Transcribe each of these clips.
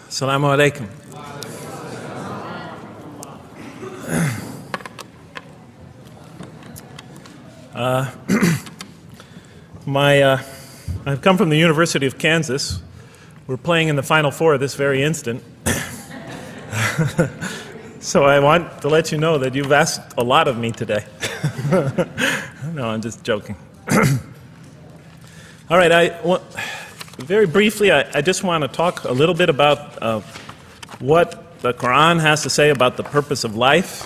Assalamu alaikum. I've come from the University of Kansas. We're playing in the Final Four this very instant. So I want to let you know that you've asked a lot of me today. No, I'm just joking. All right, very briefly, I just want to talk a little bit about what the Quran has to say about the purpose of life.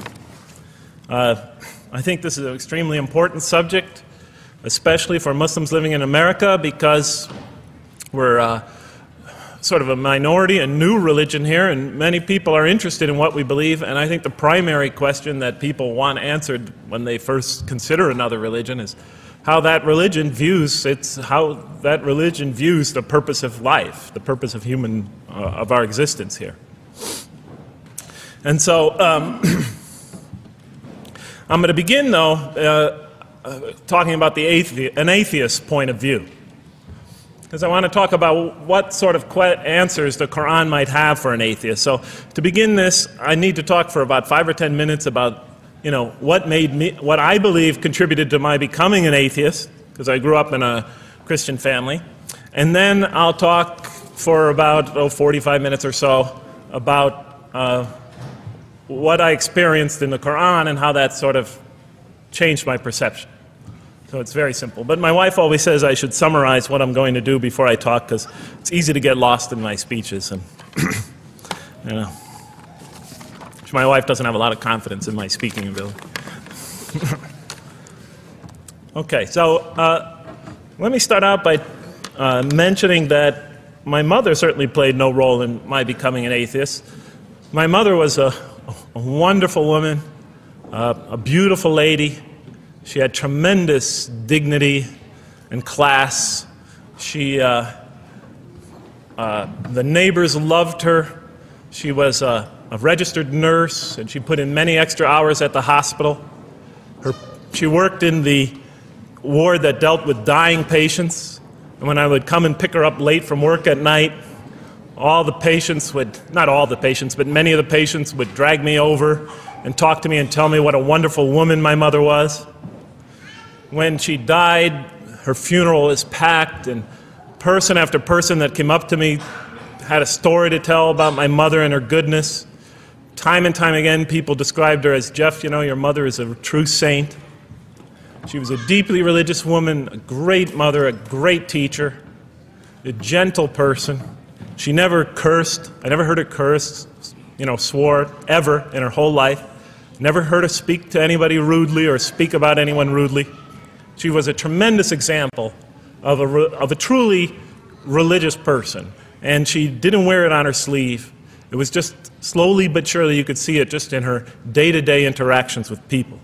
I think this is an extremely important subject, especially for Muslims living in America, because we're sort of a minority, a new religion here, and many people are interested in what we believe. And I think the primary question that people want answered when they first consider another religion is how that religion views the purpose of life, the purpose of of our existence here. And so I'm going to begin, though, talking about an atheist point of view, because I want to talk about what sort of answers the Quran might have for an atheist. So to begin this, I need to talk for about 5 or 10 minutes about what I believe contributed to my becoming an atheist, because I grew up in a Christian family. And then I'll talk for about 45 minutes or so about what I experienced in the Quran and how that sort of changed my perception. So it's very simple. But my wife always says I should summarize what I'm going to do before I talk, because it's easy to get lost in my speeches. And my wife doesn't have a lot of confidence in my speaking ability. Okay, so let me start out by mentioning that my mother certainly played no role in my becoming an atheist. My mother was a wonderful woman, a beautiful lady. She had tremendous dignity and class. The neighbors loved her. She was a registered nurse, and she put in many extra hours at the hospital. She worked in the ward that dealt with dying patients. And when I would come and pick her up late from work at night, not all the patients, but many of the patients would drag me over and talk to me and tell me what a wonderful woman my mother was. When she died, her funeral was packed, and person after person that came up to me had a story to tell about my mother and her goodness. Time and time again, people described her as, "Jeff, your mother is a true saint." She was a deeply religious woman, a great mother, a great teacher, a gentle person. She never cursed. I never heard her curse, swore, ever in her whole life. Never heard her speak to anybody rudely or speak about anyone rudely. She was a tremendous example of a truly religious person. And she didn't wear it on her sleeve. It was just slowly but surely you could see it just in her day-to-day interactions with people.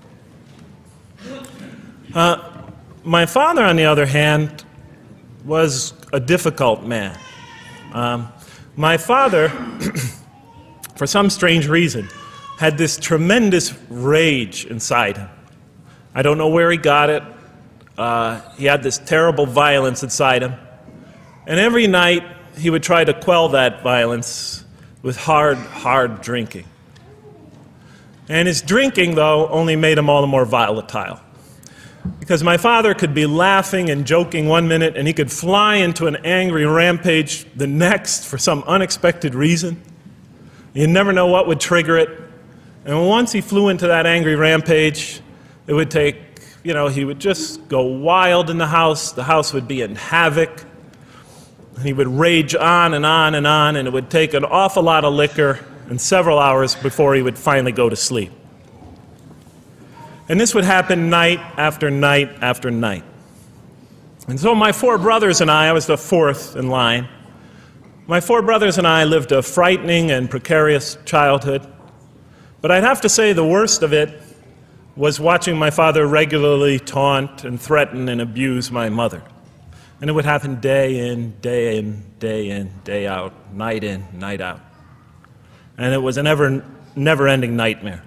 My father, on the other hand, was a difficult man. My father, for some strange reason, had this tremendous rage inside him. I don't know where he got it. He had this terrible violence inside him. And every night, he would try to quell that violence with hard drinking. And his drinking, though, only made him all the more volatile. Because my father could be laughing and joking one minute, and he could fly into an angry rampage the next for some unexpected reason. You never know what would trigger it. And once he flew into that angry rampage, it would take, he would just go wild in the house would be in havoc. He would rage on and on and on, and it would take an awful lot of liquor and several hours before he would finally go to sleep. And this would happen night after night after night. And so my 4 brothers and I was the 4th in line. My 4 brothers and I lived a frightening and precarious childhood. But I'd have to say the worst of it was watching my father regularly taunt and threaten and abuse my mother. And it would happen day in, day in, day in, day out, night in, night out. And it was a never-ending nightmare.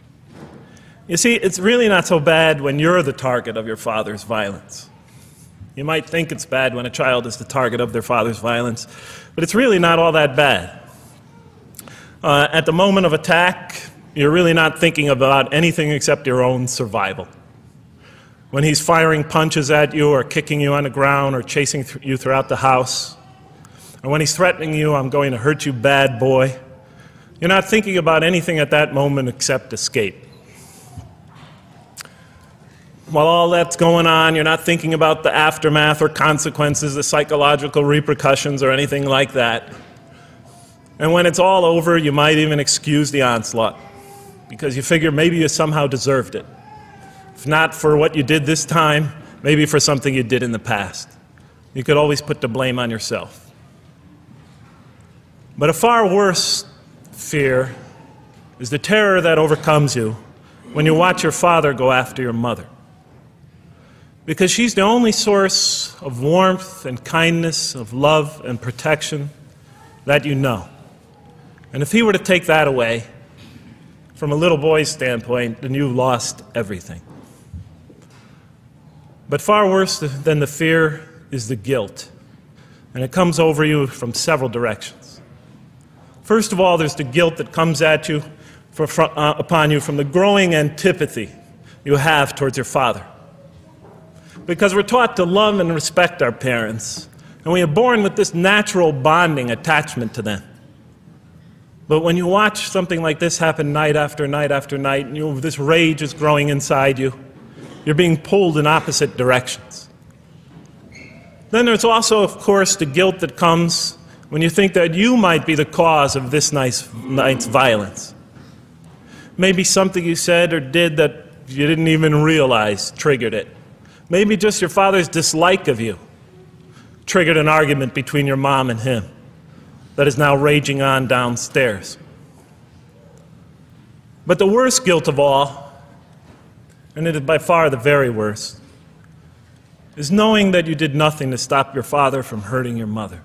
You see, it's really not so bad when you're the target of your father's violence. You might think it's bad when a child is the target of their father's violence, but it's really not all that bad. At the moment of attack, you're really not thinking about anything except your own survival. When he's firing punches at you or kicking you on the ground or chasing you throughout the house, or when he's threatening you, "I'm going to hurt you, bad boy," you're not thinking about anything at that moment except escape. While all that's going on, you're not thinking about the aftermath or consequences, the psychological repercussions or anything like that. And when it's all over, you might even excuse the onslaught because you figure maybe you somehow deserved it. If not for what you did this time, maybe for something you did in the past. You could always put the blame on yourself. But a far worse fear is the terror that overcomes you when you watch your father go after your mother. Because she's the only source of warmth and kindness, of love and protection that you know. And if he were to take that away, from a little boy's standpoint, then you've lost everything. But far worse than the fear is the guilt. And it comes over you from several directions. First of all, there's the guilt that comes at you upon you from the growing antipathy you have towards your father. Because we're taught to love and respect our parents, and we are born with this natural bonding attachment to them. But when you watch something like this happen night after night after night, and this rage is growing inside you, you're being pulled in opposite directions. Then there's also, of course, the guilt that comes when you think that you might be the cause of this night's violence. Maybe something you said or did that you didn't even realize triggered it. Maybe just your father's dislike of you triggered an argument between your mom and him that is now raging on downstairs. But the worst guilt of all, and it is by far the very worst, is knowing that you did nothing to stop your father from hurting your mother.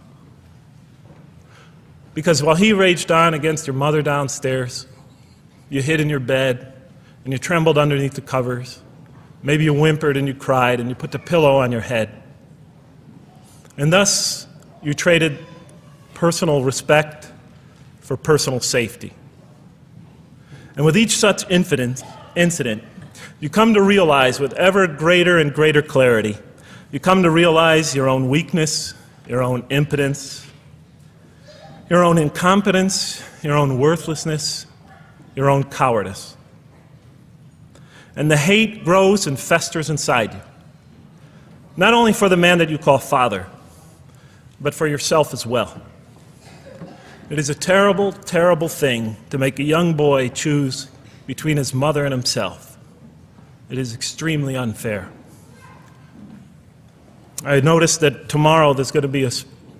Because while he raged on against your mother downstairs, you hid in your bed and you trembled underneath the covers. Maybe you whimpered and you cried and you put the pillow on your head. And thus, you traded personal respect for personal safety. And with each such incident, you come to realize with ever greater and greater clarity, you come to realize your own weakness, your own impotence, your own incompetence, your own worthlessness, your own cowardice. And the hate grows and festers inside you, not only for the man that you call father, but for yourself as well. It is a terrible, terrible thing to make a young boy choose between his mother and himself. It is extremely unfair. I noticed that tomorrow there's going to be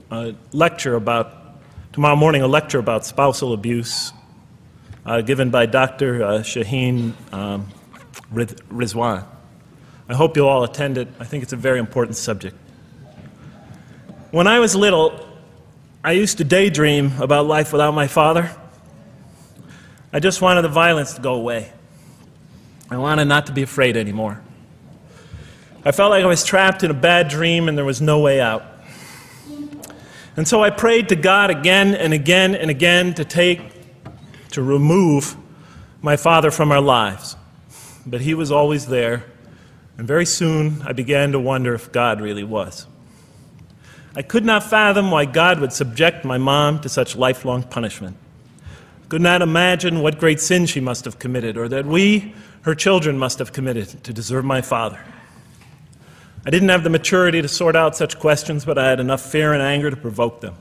tomorrow morning a lecture about spousal abuse given by Dr. Shaheen Rizwan. I hope you'll all attend it. I think it's a very important subject. When I was little, I used to daydream about life without my father. I just wanted the violence to go away. I wanted not to be afraid anymore. I felt like I was trapped in a bad dream and there was no way out. And so I prayed to God again and again and again to remove my father from our lives. But he was always there, and very soon I began to wonder if God really was. I could not fathom why God would subject my mom to such lifelong punishment. I could not imagine what great sin she must have committed, or that we, her children, must have committed to deserve my father. I didn't have the maturity to sort out such questions, but I had enough fear and anger to provoke them.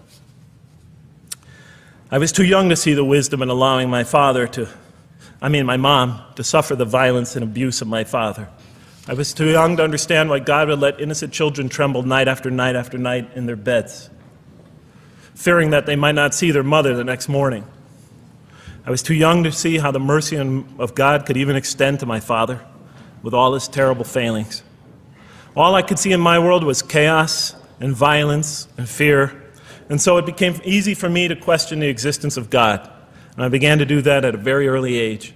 I was too young to see the wisdom in allowing my mom to suffer the violence and abuse of my father. I was too young to understand why God would let innocent children tremble night after night after night in their beds, fearing that they might not see their mother the next morning. I was too young to see how the mercy of God could even extend to my father with all his terrible failings. All I could see in my world was chaos and violence and fear, and so it became easy for me to question the existence of God. And I began to do that at a very early age.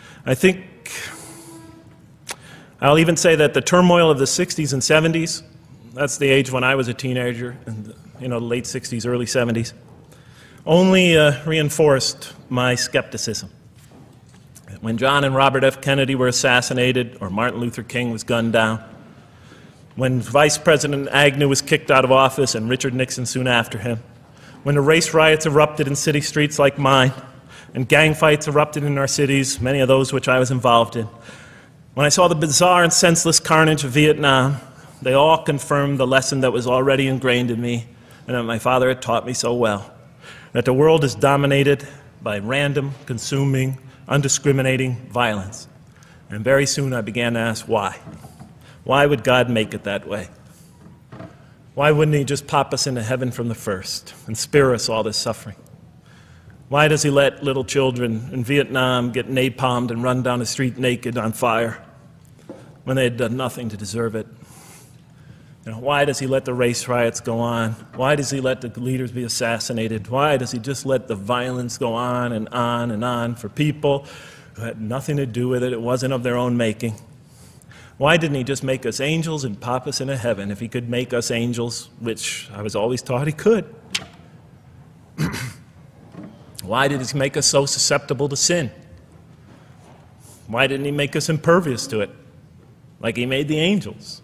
I'll even say that the turmoil of the 60s and 70s That's the age when I was a teenager in the late 60s, early 70s, only reinforced my skepticism. When John and Robert F. Kennedy were assassinated, or Martin Luther King was gunned down, when Vice President Agnew was kicked out of office and Richard Nixon soon after him, when the race riots erupted in city streets like mine, and gang fights erupted in our cities, many of those which I was involved in, when I saw the bizarre and senseless carnage of Vietnam, they all confirmed the lesson that was already ingrained in me and that my father had taught me so well, that the world is dominated by random, consuming, undiscriminating violence. And very soon I began to ask why. Why would God make it that way? Why wouldn't He just pop us into heaven from the first and spare us all this suffering? Why does He let little children in Vietnam get napalmed and run down the street naked on fire when they had done nothing to deserve it? Why does He let the race riots go on? Why does He let the leaders be assassinated? Why does He just let the violence go on and on and on for people who had nothing to do with it? It wasn't of their own making. Why didn't He just make us angels and pop us into heaven if He could make us angels, which I was always taught He could? Why did He make us so susceptible to sin? Why didn't He make us impervious to it, like He made the angels?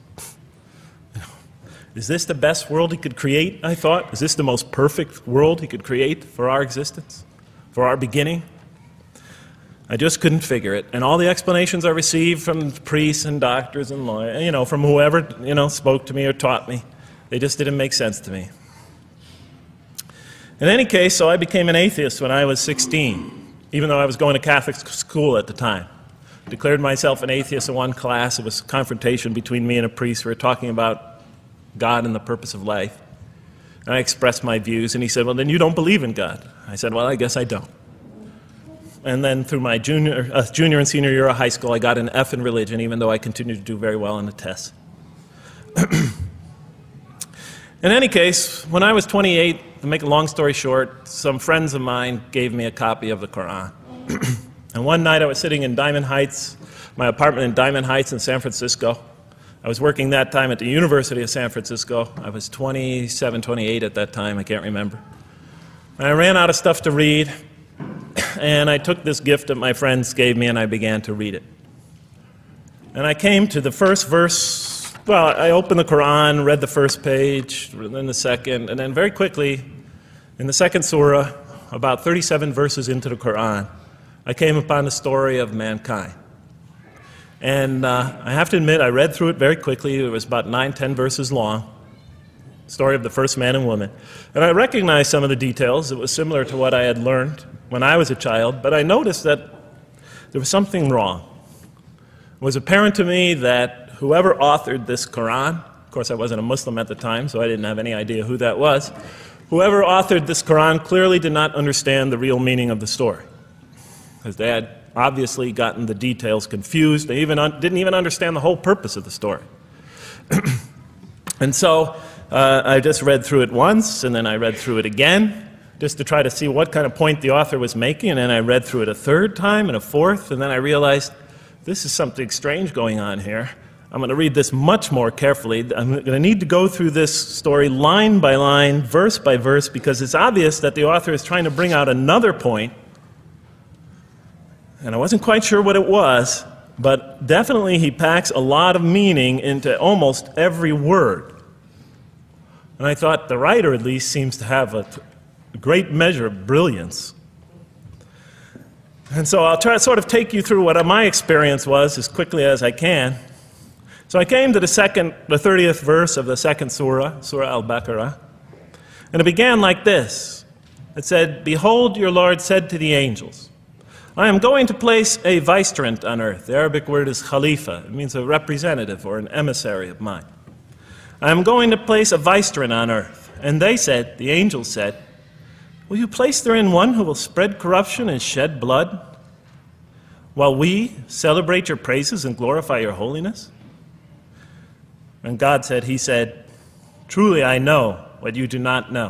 Is this the best world He could create, I thought? Is this the most perfect world He could create for our existence, for our beginning? I just couldn't figure it. And all the explanations I received from priests and doctors and lawyers, from whoever, spoke to me or taught me, they just didn't make sense to me. In any case, so I became an atheist when I was 16, even though I was going to Catholic school at the time. I declared myself an atheist in one class. It was a confrontation between me and a priest. We were talking about God and the purpose of life. And I expressed my views, and he said, well, then you don't believe in God. I said, well, I guess I don't. And then through my junior and senior year of high school, I got an F in religion, even though I continued to do very well on the tests. In any case, when I was 28, to make a long story short, some friends of mine gave me a copy of the Quran. And one night I was sitting in Diamond Heights, my apartment in Diamond Heights in San Francisco. I was working that time at the University of San Francisco. I was 27, 28 at that time, I can't remember. And I ran out of stuff to read, and I took this gift that my friends gave me and I began to read it. And I came to the first verse. Well, I opened the Quran, read the first page, then the second, and then very quickly, in the second surah, about 37 verses into the Quran, I came upon the story of mankind. And I have to admit, I read through it very quickly. It was about 9, 10 verses long, story of the first man and woman. And I recognized some of the details. It was similar to what I had learned when I was a child, but I noticed that there was something wrong. It was apparent to me that whoever authored this Quran, of course I wasn't a Muslim at the time, so I didn't have any idea who that was, whoever authored this Quran clearly did not understand the real meaning of the story, because they had obviously gotten the details confused. They didn't even understand the whole purpose of the story. And so I just read through it once, and then I read through it again, just to try to see what kind of point the author was making, and then I read through it a third time and a fourth, and then I realized this is something strange going on here. I'm going to read this much more carefully. I'm going to need to go through this story line by line, verse by verse, because it's obvious that the author is trying to bring out another point. And I wasn't quite sure what it was, but definitely he packs a lot of meaning into almost every word. And I thought the writer at least seems to have a great measure of brilliance. And so I'll try to sort of take you through what my experience was as quickly as I can. So I came to the 30th verse of the second surah, Surah Al-Baqarah, and it began like this. It said, "Behold, your Lord said to the angels, I am going to place a vicegerent on earth." The Arabic word is khalifa. It means a representative or an emissary of mine. "I am going to place a vicegerent on earth." And they said, the angels said, "Will you place therein one who will spread corruption and shed blood, while we celebrate your praises and glorify your holiness?" And God said, He said, "Truly I know what you do not know."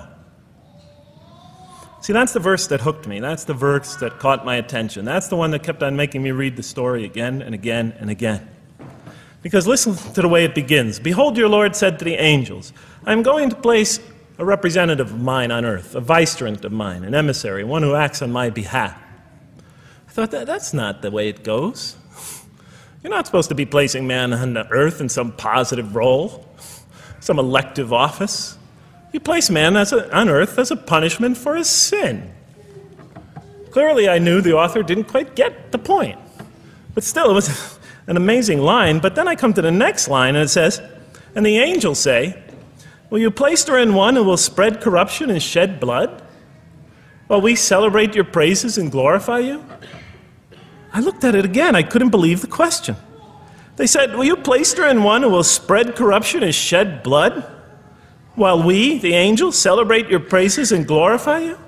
See, that's the verse that hooked me. That's the verse that caught my attention. That's the one that kept on making me read the story again and again and again. Because listen to the way it begins. Behold, your Lord said to the angels, I am going to place a representative of mine on earth, a vicegerent of mine, an emissary, one who acts on my behalf. I thought, that's not the way it goes. You're not supposed to be placing man on the earth in some positive role, some elective office. You place man on earth as a punishment for his sin. Clearly, I knew the author didn't quite get the point. But still, it was an amazing line. But then I come to the next line, and it says, and the angels say, will you place her in one who will spread corruption and shed blood, while we celebrate your praises and glorify you? I looked at it again. I couldn't believe the question. They said, will you place her in one who will spread corruption and shed blood, while we, the angels, celebrate your praises and glorify you?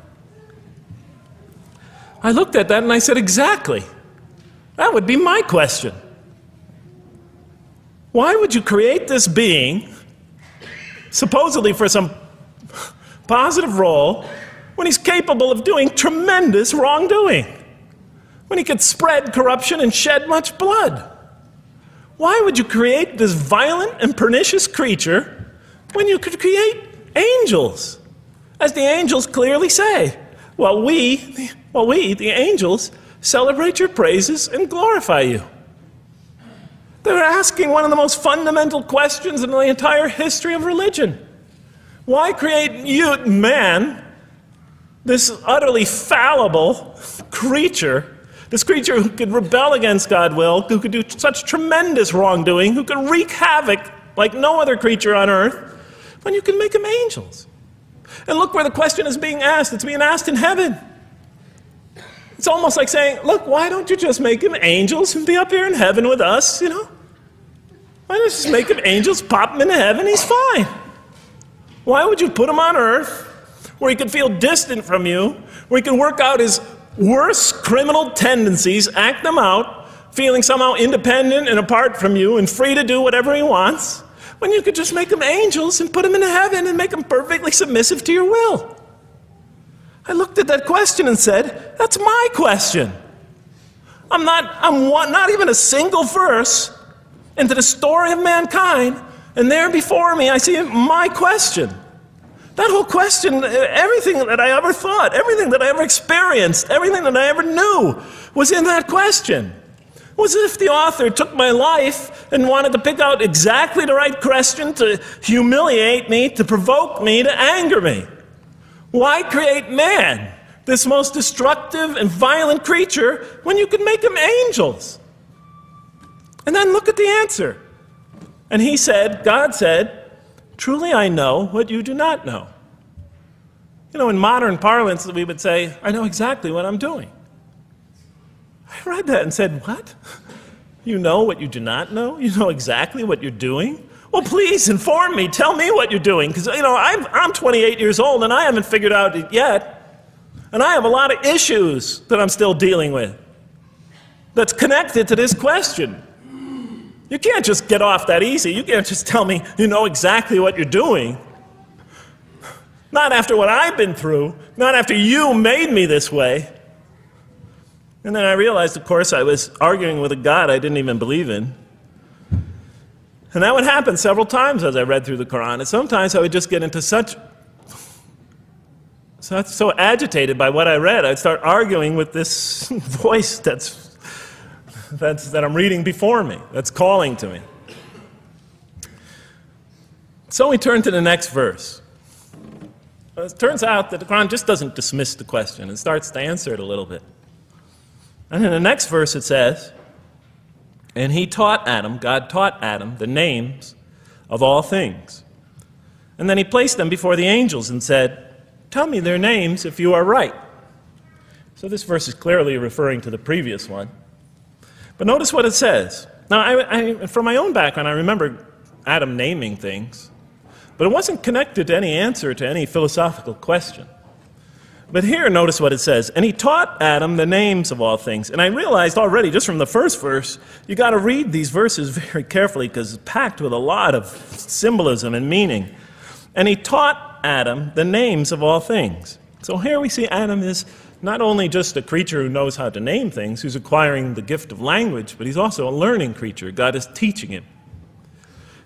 I looked at that and I said, exactly. That would be my question. Why would you create this being, supposedly for some positive role, when he's capable of doing tremendous wrongdoing? When he could spread corruption and shed much blood? Why would you create this violent and pernicious creature when you could create angels? As the angels clearly say, while we, the angels, celebrate your praises and glorify you. They're asking one of the most fundamental questions in the entire history of religion. Why create you, man, this utterly fallible creature, this creature who could rebel against God's will, who could do such tremendous wrongdoing, who could wreak havoc like no other creature on earth, when you can make them angels? And look where the question is being asked. It's being asked in heaven. It's almost like saying, look, why don't you just make them angels and be up here in heaven with us, you know? Why don't you just make them angels, pop them into heaven, he's fine. Why would you put him on earth where he could feel distant from you, where he can work out his worst criminal tendencies, act them out, feeling somehow independent and apart from you and free to do whatever he wants, when you could just make them angels and put them into heaven and make them perfectly submissive to your will? I looked at that question and said, that's my question. I'm not even a single verse into the story of mankind, and there before me I see my question. That whole question, everything that I ever thought, everything that I ever experienced, everything that I ever knew was in that question. It was as if the author took my life and wanted to pick out exactly the right question to humiliate me, to provoke me, to anger me. Why create man, this most destructive and violent creature, when you could make him angels? And then look at the answer. And he said, God said, truly I know what you do not know. You know, in modern parlance, we would say, I know exactly what I'm doing. I read that and said, what? You know what you do not know? You know exactly what you're doing? Well, please inform me. Tell me what you're doing. Because, you know, I'm 28 years old and I haven't figured out it yet. And I have a lot of issues that I'm still dealing with that's connected to this question. You can't just get off that easy. You can't just tell me you know exactly what you're doing. Not after what I've been through. Not after you made me this way. And then I realized, of course, I was arguing with a God I didn't even believe in. And that would happen several times as I read through the Quran. And sometimes I would just get into so agitated by what I read, I'd start arguing with this voice that I'm reading before me, that's calling to me. So we turn to the next verse. It turns out that the Quran just doesn't dismiss the question. It starts to answer it a little bit. And in the next verse it says, and he taught Adam, God taught Adam, the names of all things. And then he placed them before the angels and said, tell me their names if you are right. So this verse is clearly referring to the previous one. But notice what it says. Now, from my own background, I remember Adam naming things, but it wasn't connected to any answer to any philosophical question. But here, notice what it says. And he taught Adam the names of all things. And I realized already, just from the first verse, you got to read these verses very carefully because it's packed with a lot of symbolism and meaning. And he taught Adam the names of all things. So here we see Adam is not only just a creature who knows how to name things, who's acquiring the gift of language, but he's also a learning creature. God is teaching him.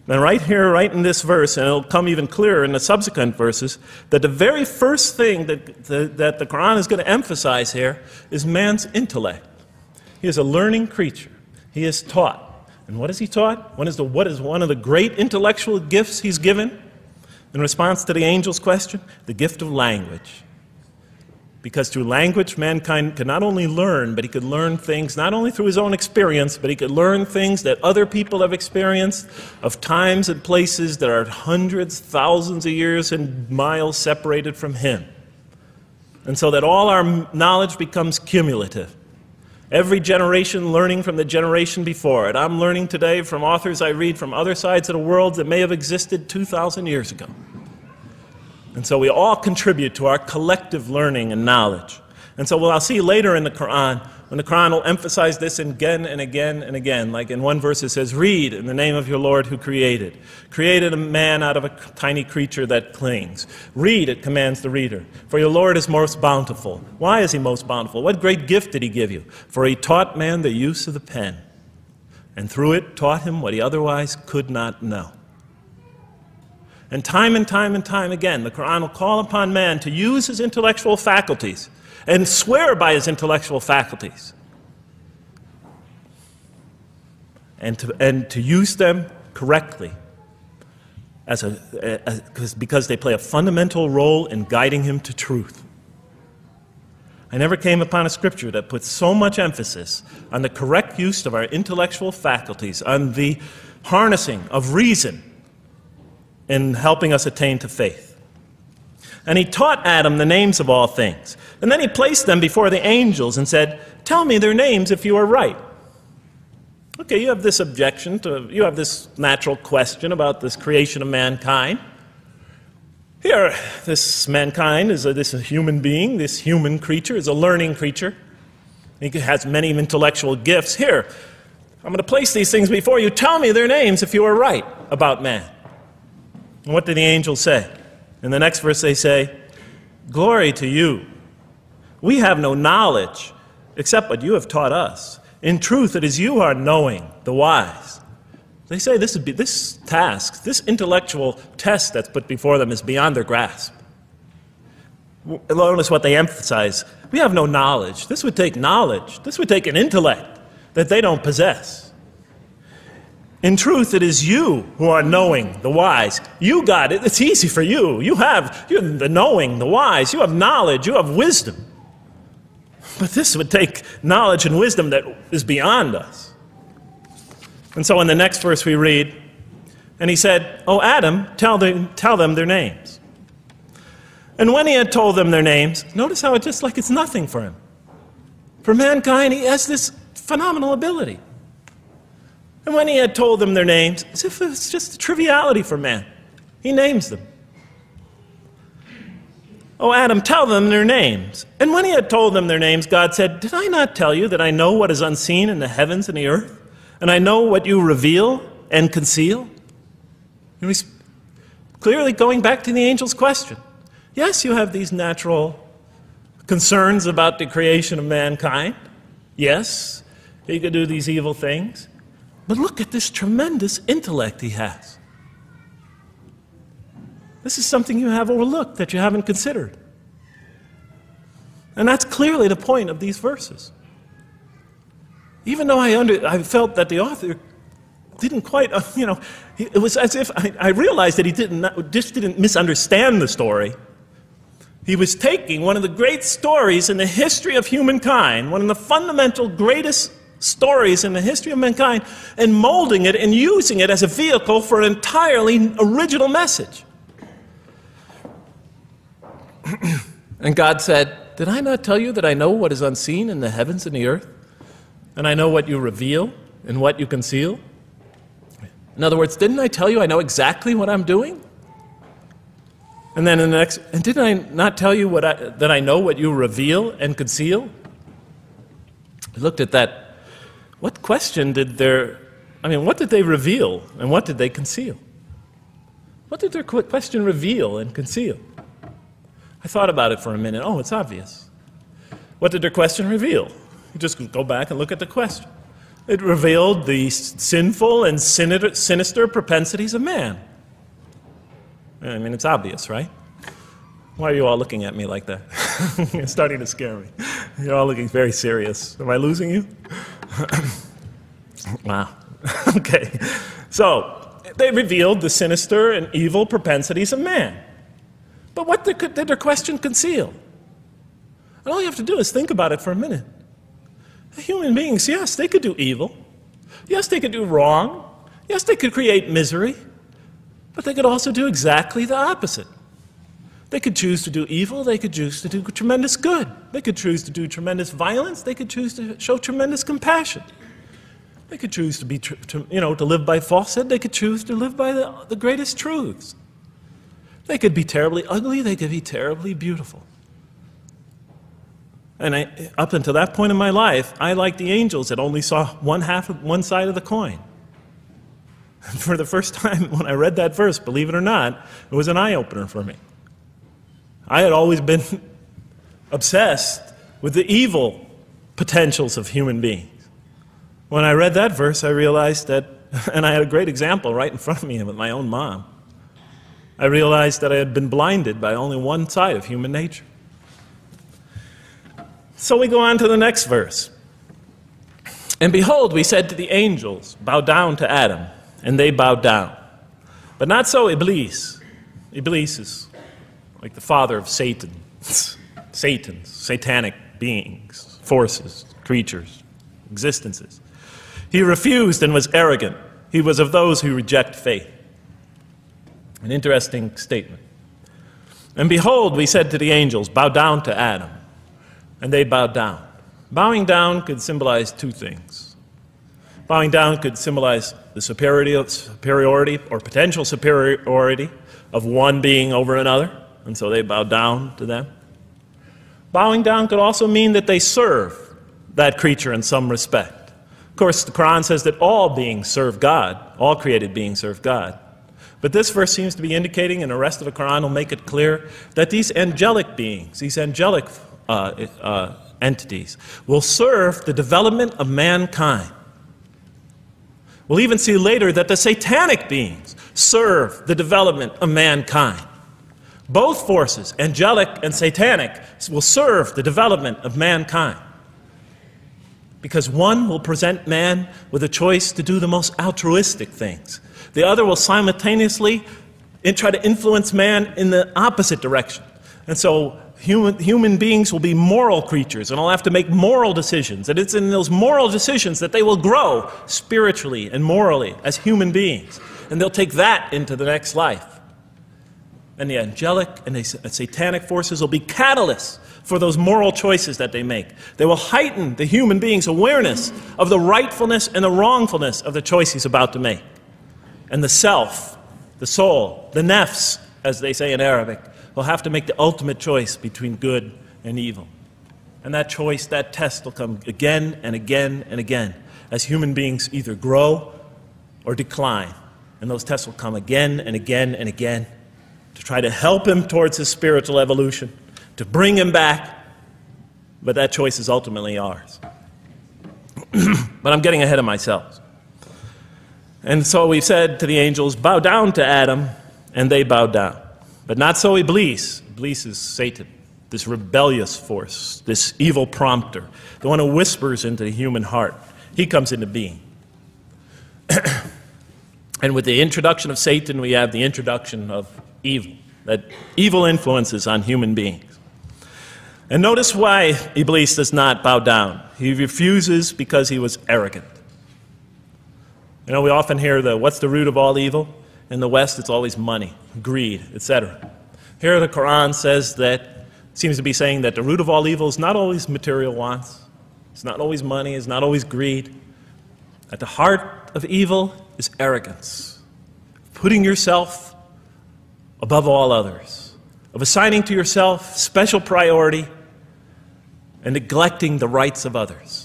And right here, right in this verse, and it'll come even clearer in the subsequent verses, that the very first thing that the Quran is going to emphasize here is man's intellect. He is a learning creature. He is taught. And what is he taught? What is one of the great intellectual gifts he's given in response to the angel's question? The gift of language. Because through language, mankind can not only learn, but he could learn things not only through his own experience, but he could learn things that other people have experienced of times and places that are hundreds, thousands of years and miles separated from him. And so that all our knowledge becomes cumulative. Every generation learning from the generation before it. I'm learning today from authors I read from other sides of the world that may have existed 2,000 years ago. And so we all contribute to our collective learning and knowledge. And so I'll see later in the Quran, when the Quran will emphasize this again and again and again. Like in one verse it says, read in the name of your Lord who created. Created a man out of a tiny creature that clings. Read, it commands the reader. For your Lord is most bountiful. Why is he most bountiful? What great gift did he give you? For he taught man the use of the pen. And through it taught him what he otherwise could not know. And time again, the Quran will call upon man to use his intellectual faculties and swear by his intellectual faculties and to use them correctly because they play a fundamental role in guiding him to truth. I never came upon a scripture that puts so much emphasis on the correct use of our intellectual faculties, on the harnessing of reason in helping us attain to faith. And he taught Adam the names of all things. And then he placed them before the angels and said, tell me their names if you are right. Okay, you have this objection, you have this natural question about this creation of mankind. Here, this mankind is this human being, this human creature is a learning creature. He has many intellectual gifts. Here, I'm going to place these things before you. Tell me their names if you are right about man. And what did the angels say? In the next verse they say, glory to you. We have no knowledge except what you have taught us. In truth, it is you who are knowing, the wise. They say this task, this intellectual test that's put before them is beyond their grasp. Notice what they emphasize. We have no knowledge. This would take knowledge. This would take an intellect that they don't possess. In truth, it is you who are knowing, the wise. You got it. It's easy for you. You're the knowing, the wise. You have knowledge. You have wisdom. But this would take knowledge and wisdom that is beyond us. And so in the next verse we read, and he said, "O Adam, tell them their names." And when he had told them their names, notice how it's just like it's nothing for him. For mankind, he has this phenomenal ability. And when he had told them their names, as if it's just a triviality for man, he names them. "O Adam, tell them their names." And when he had told them their names, God said, "Did I not tell you that I know what is unseen in the heavens and the earth? And I know what you reveal and conceal?" And he's clearly going back to the angel's question. Yes, you have these natural concerns about the creation of mankind. Yes, he could do these evil things. But look at this tremendous intellect he has. This is something you have overlooked, that you haven't considered. And that's clearly the point of these verses. Even though I felt that the author didn't quite, it was as if I realized that he didn't misunderstand the story. He was taking one of the great stories in the history of humankind, one of the fundamental greatest stories in the history of mankind, and molding it and using it as a vehicle for an entirely original message. And God said, "Did I not tell you that I know what is unseen in the heavens and the earth? And I know what you reveal and what you conceal?" In other words, didn't I tell you I know exactly what I'm doing? And then in the next, and didn't I not tell you that I know what you reveal and conceal? I looked at that. What did they reveal and what did they conceal? What did their question reveal and conceal? I thought about it for a minute. Oh, it's obvious. What did their question reveal? You just go back and look at the question. It revealed the sinful and sinister propensities of man. I mean, it's obvious, right? Why are you all looking at me like that? You're starting to scare me. You're all looking very serious. Am I losing you? Wow. Okay. So, they revealed the sinister and evil propensities of man. But what did their question conceal? And all you have to do is think about it for a minute. Human beings, yes, they could do evil. Yes, they could do wrong. Yes, they could create misery. But they could also do exactly the opposite. They could choose to do evil. They could choose to do tremendous good. They could choose to do tremendous violence. They could choose to show tremendous compassion. They could choose to be, to live by falsehood. They could choose to live by the greatest truths. They could be terribly ugly. They could be terribly beautiful. And up until that point in my life, I, like the angels, that only saw one side of the coin. And for the first time when I read that verse, believe it or not, it was an eye-opener for me. I had always been obsessed with the evil potentials of human beings. When I read that verse, I realized that, and I had a great example right in front of me with my own mom, I realized that I had been blinded by only one side of human nature. So we go on to the next verse. And behold, we said to the angels, bow down to Adam, and they bowed down. But not so Iblis. Iblis is like the father of Satan. Satans, satanic beings, forces, creatures, existences. He refused and was arrogant. He was of those who reject faith. An interesting statement. And behold, we said to the angels, bow down to Adam. And they bowed down. Bowing down could symbolize two things. Bowing down could symbolize the superiority or potential superiority of one being over another, and so they bowed down to them. Bowing down could also mean that they serve that creature in some respect. Of course, the Quran says that all beings serve God, all created beings serve God. But this verse seems to be indicating, and the rest of the Quran will make it clear, that these angelic beings, these angelic entities, will serve the development of mankind. We'll even see later that the satanic beings serve the development of mankind. Both forces, angelic and satanic, will serve the development of mankind. Because one will present man with a choice to do the most altruistic things. The other will simultaneously try to influence man in the opposite direction. And so human beings will be moral creatures, and will have to make moral decisions. And it's in those moral decisions that they will grow spiritually and morally as human beings. And they'll take that into the next life. And the angelic and the satanic forces will be catalysts for those moral choices that they make. They will heighten the human being's awareness of the rightfulness and the wrongfulness of the choice he's about to make. And the self, the soul, the nafs, as they say in Arabic, will have to make the ultimate choice between good and evil. And that choice, that test will come again and again and again as human beings either grow or decline. And those tests will come again and again and again to try to help him towards his spiritual evolution, to bring him back, but that choice is ultimately ours. But I'm getting ahead of myself. And so we said to the angels, bow down to Adam, and they bowed down. But not so Iblis. Iblis is Satan, this rebellious force, this evil prompter, the one who whispers into the human heart. He comes into being. And with the introduction of Satan, we have the introduction of evil, that evil influences on human beings. And notice why Iblis does not bow down. He refuses because he was arrogant. You know, we often hear what's the root of all evil? In the West, it's always money, greed, etc. Here the Quran says that, seems to be saying that the root of all evil is not always material wants. It's not always money, it's not always greed. At the heart of evil is arrogance. Putting yourself above all others. Of assigning to yourself special priority and neglecting the rights of others.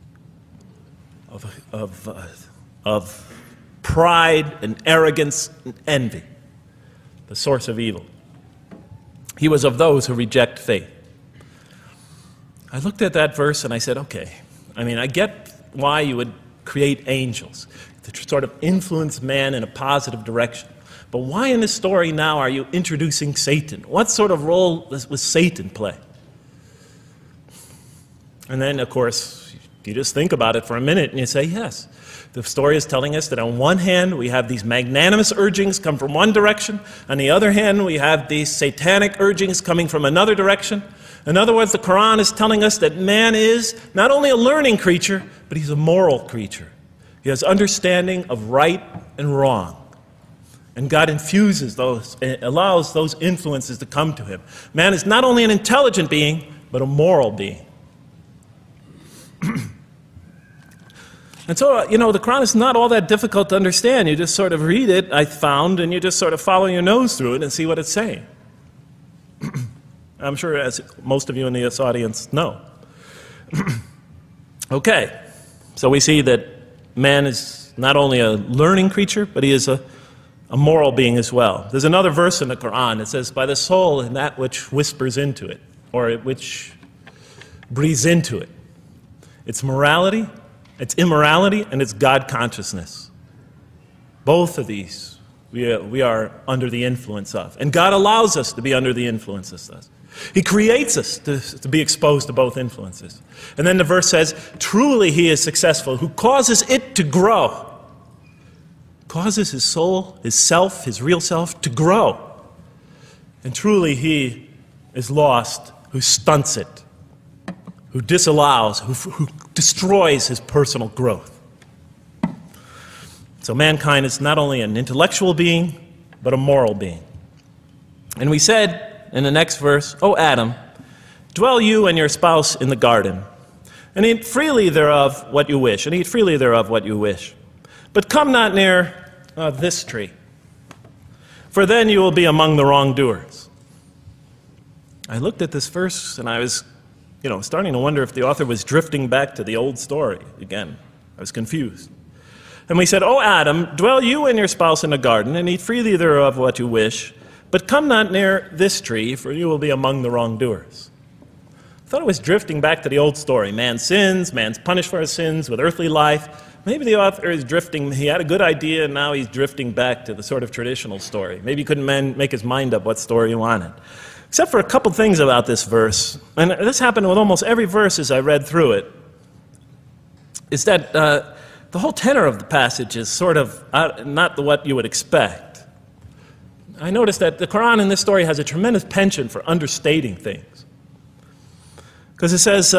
Of pride and arrogance and envy, the source of evil. He was of those who reject faith. I looked at that verse and I said, okay, I mean, I get why you would create angels, to sort of influence man in a positive direction. But why in this story now are you introducing Satan? What sort of role was Satan play? And then, of course, you just think about it for a minute and you say, yes. The story is telling us that on one hand, we have these magnanimous urgings come from one direction. On the other hand, we have these satanic urgings coming from another direction. In other words, the Quran is telling us that man is not only a learning creature, but he's a moral creature. He has understanding of right and wrong. And God infuses those, allows those influences to come to him. Man is not only an intelligent being, but a moral being. And so, the Quran is not all that difficult to understand. You just sort of read it, I found, and you just sort of follow your nose through it and see what it's saying. I'm sure, as most of you in this audience know. Okay, so we see that man is not only a learning creature, but he is a moral being as well. There's another verse in the Quran that says, by the soul and that which whispers into it, or which breathes into it. It's morality, it's immorality, and it's God consciousness. Both of these we are under the influence of. And God allows us to be under the influences of. He creates us to be exposed to both influences. And then the verse says, truly he is successful, who causes it to grow. Causes his soul, his self, his real self to grow. And truly he is lost, who stunts it, who disallows, who destroys his personal growth. So mankind is not only an intellectual being, but a moral being. And we said in the next verse, O Adam, dwell you and your spouse in the garden, and eat freely thereof what you wish, and eat freely thereof what you wish. But come not near this tree, for then you will be among the wrongdoers. I looked at this verse and I was starting to wonder if the author was drifting back to the old story again. I was confused. And we said, O Adam, dwell you and your spouse in the garden, and eat freely thereof what you wish, but come not near this tree, for you will be among the wrongdoers. I thought it was drifting back to the old story. Man sins, man's punished for his sins with earthly life. Maybe the author is drifting, he had a good idea, and now he's drifting back to the sort of traditional story. Maybe he couldn't make his mind up what story he wanted. Except for a couple things about this verse, and this happened with almost every verse as I read through it, is that the whole tenor of the passage is sort of not what you would expect. I noticed that the Quran in this story has a tremendous penchant for understating things. Because it says,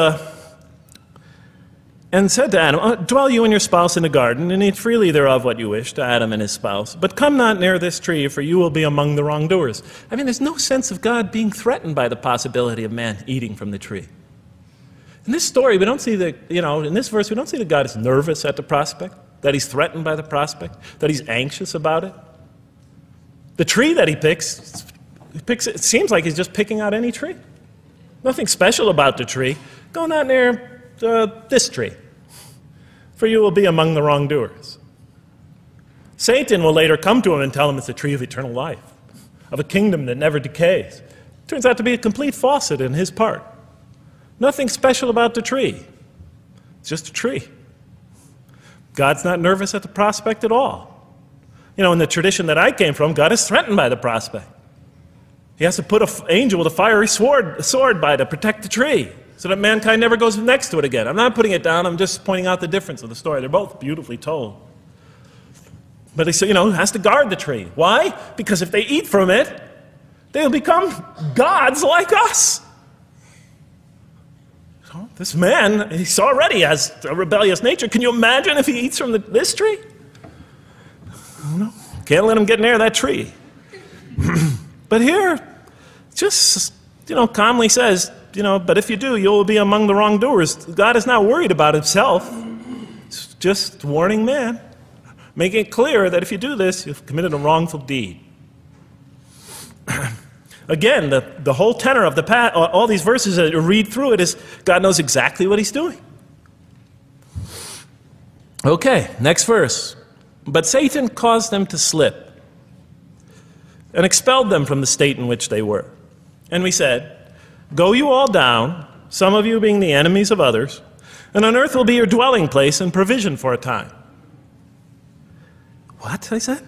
and said to Adam, dwell you and your spouse in the garden, and eat freely thereof what you wish, to Adam and his spouse. But come not near this tree, for you will be among the wrongdoers. I mean, there's no sense of God being threatened by the possibility of man eating from the tree. In this story, we don't see in this verse, we don't see that God is nervous at the prospect, that he's threatened by the prospect, that he's anxious about it. The tree that he picks, it seems like he's just picking out any tree. Nothing special about the tree. Go not near this tree, for you will be among the wrongdoers. Satan will later come to him and tell him it's a tree of eternal life, of a kingdom that never decays. Turns out to be a complete falsehood in his part. Nothing special about the tree. It's just a tree. God's not nervous at the prospect at all. In the tradition that I came from, God is threatened by the prospect. He has to put an angel with a fiery sword by to protect the tree, so that mankind never goes next to it again. I'm not putting it down, I'm just pointing out the difference of the story. They're both beautifully told. But he has to guard the tree. Why? Because if they eat from it, they'll become gods like us. So this man, he already has a rebellious nature. Can you imagine if he eats from this tree? Can't let him get near that tree. But here, just, calmly says, but if you do, you will be among the wrongdoers. God is not worried about himself. It's just warning man, making it clear that if you do this, you've committed a wrongful deed. Again, the whole tenor of all these verses that you read through it is God knows exactly what he's doing. Okay, next verse. But Satan caused them to slip and expelled them from the state in which they were. And we said, go you all down, some of you being the enemies of others, And on earth will be your dwelling place and provision for a time. What? I said.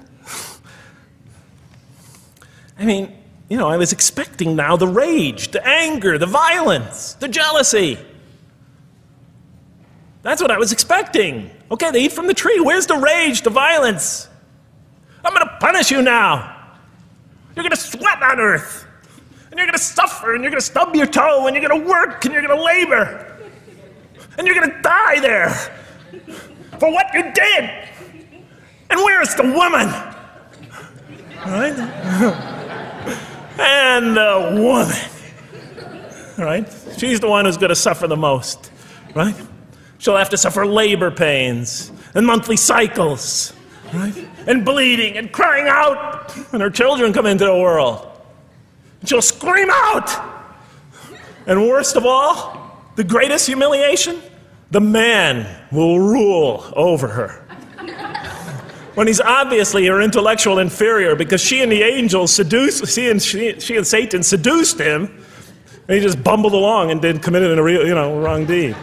I mean, you know, I was expecting now the rage, the anger, the violence, the jealousy. That's what I was expecting. Okay, they eat from the tree. Where's the rage, the violence? I'm going to punish you now. You're going to sweat on earth. And you're going to suffer, and you're going to stub your toe, and you're going to work, and you're going to labor. And you're going to die there for what you did. And where's the woman? All right? And the woman. All right? She's the one who's going to suffer the most. Right? She'll have to suffer labor pains and monthly cycles. Right? And bleeding and crying out when her children come into the world. And she'll scream out. And worst of all, the greatest humiliation, the man will rule over her. When he's obviously her intellectual inferior because she and the angels she and Satan seduced him, and he just bumbled along and committed a real, wrong deed.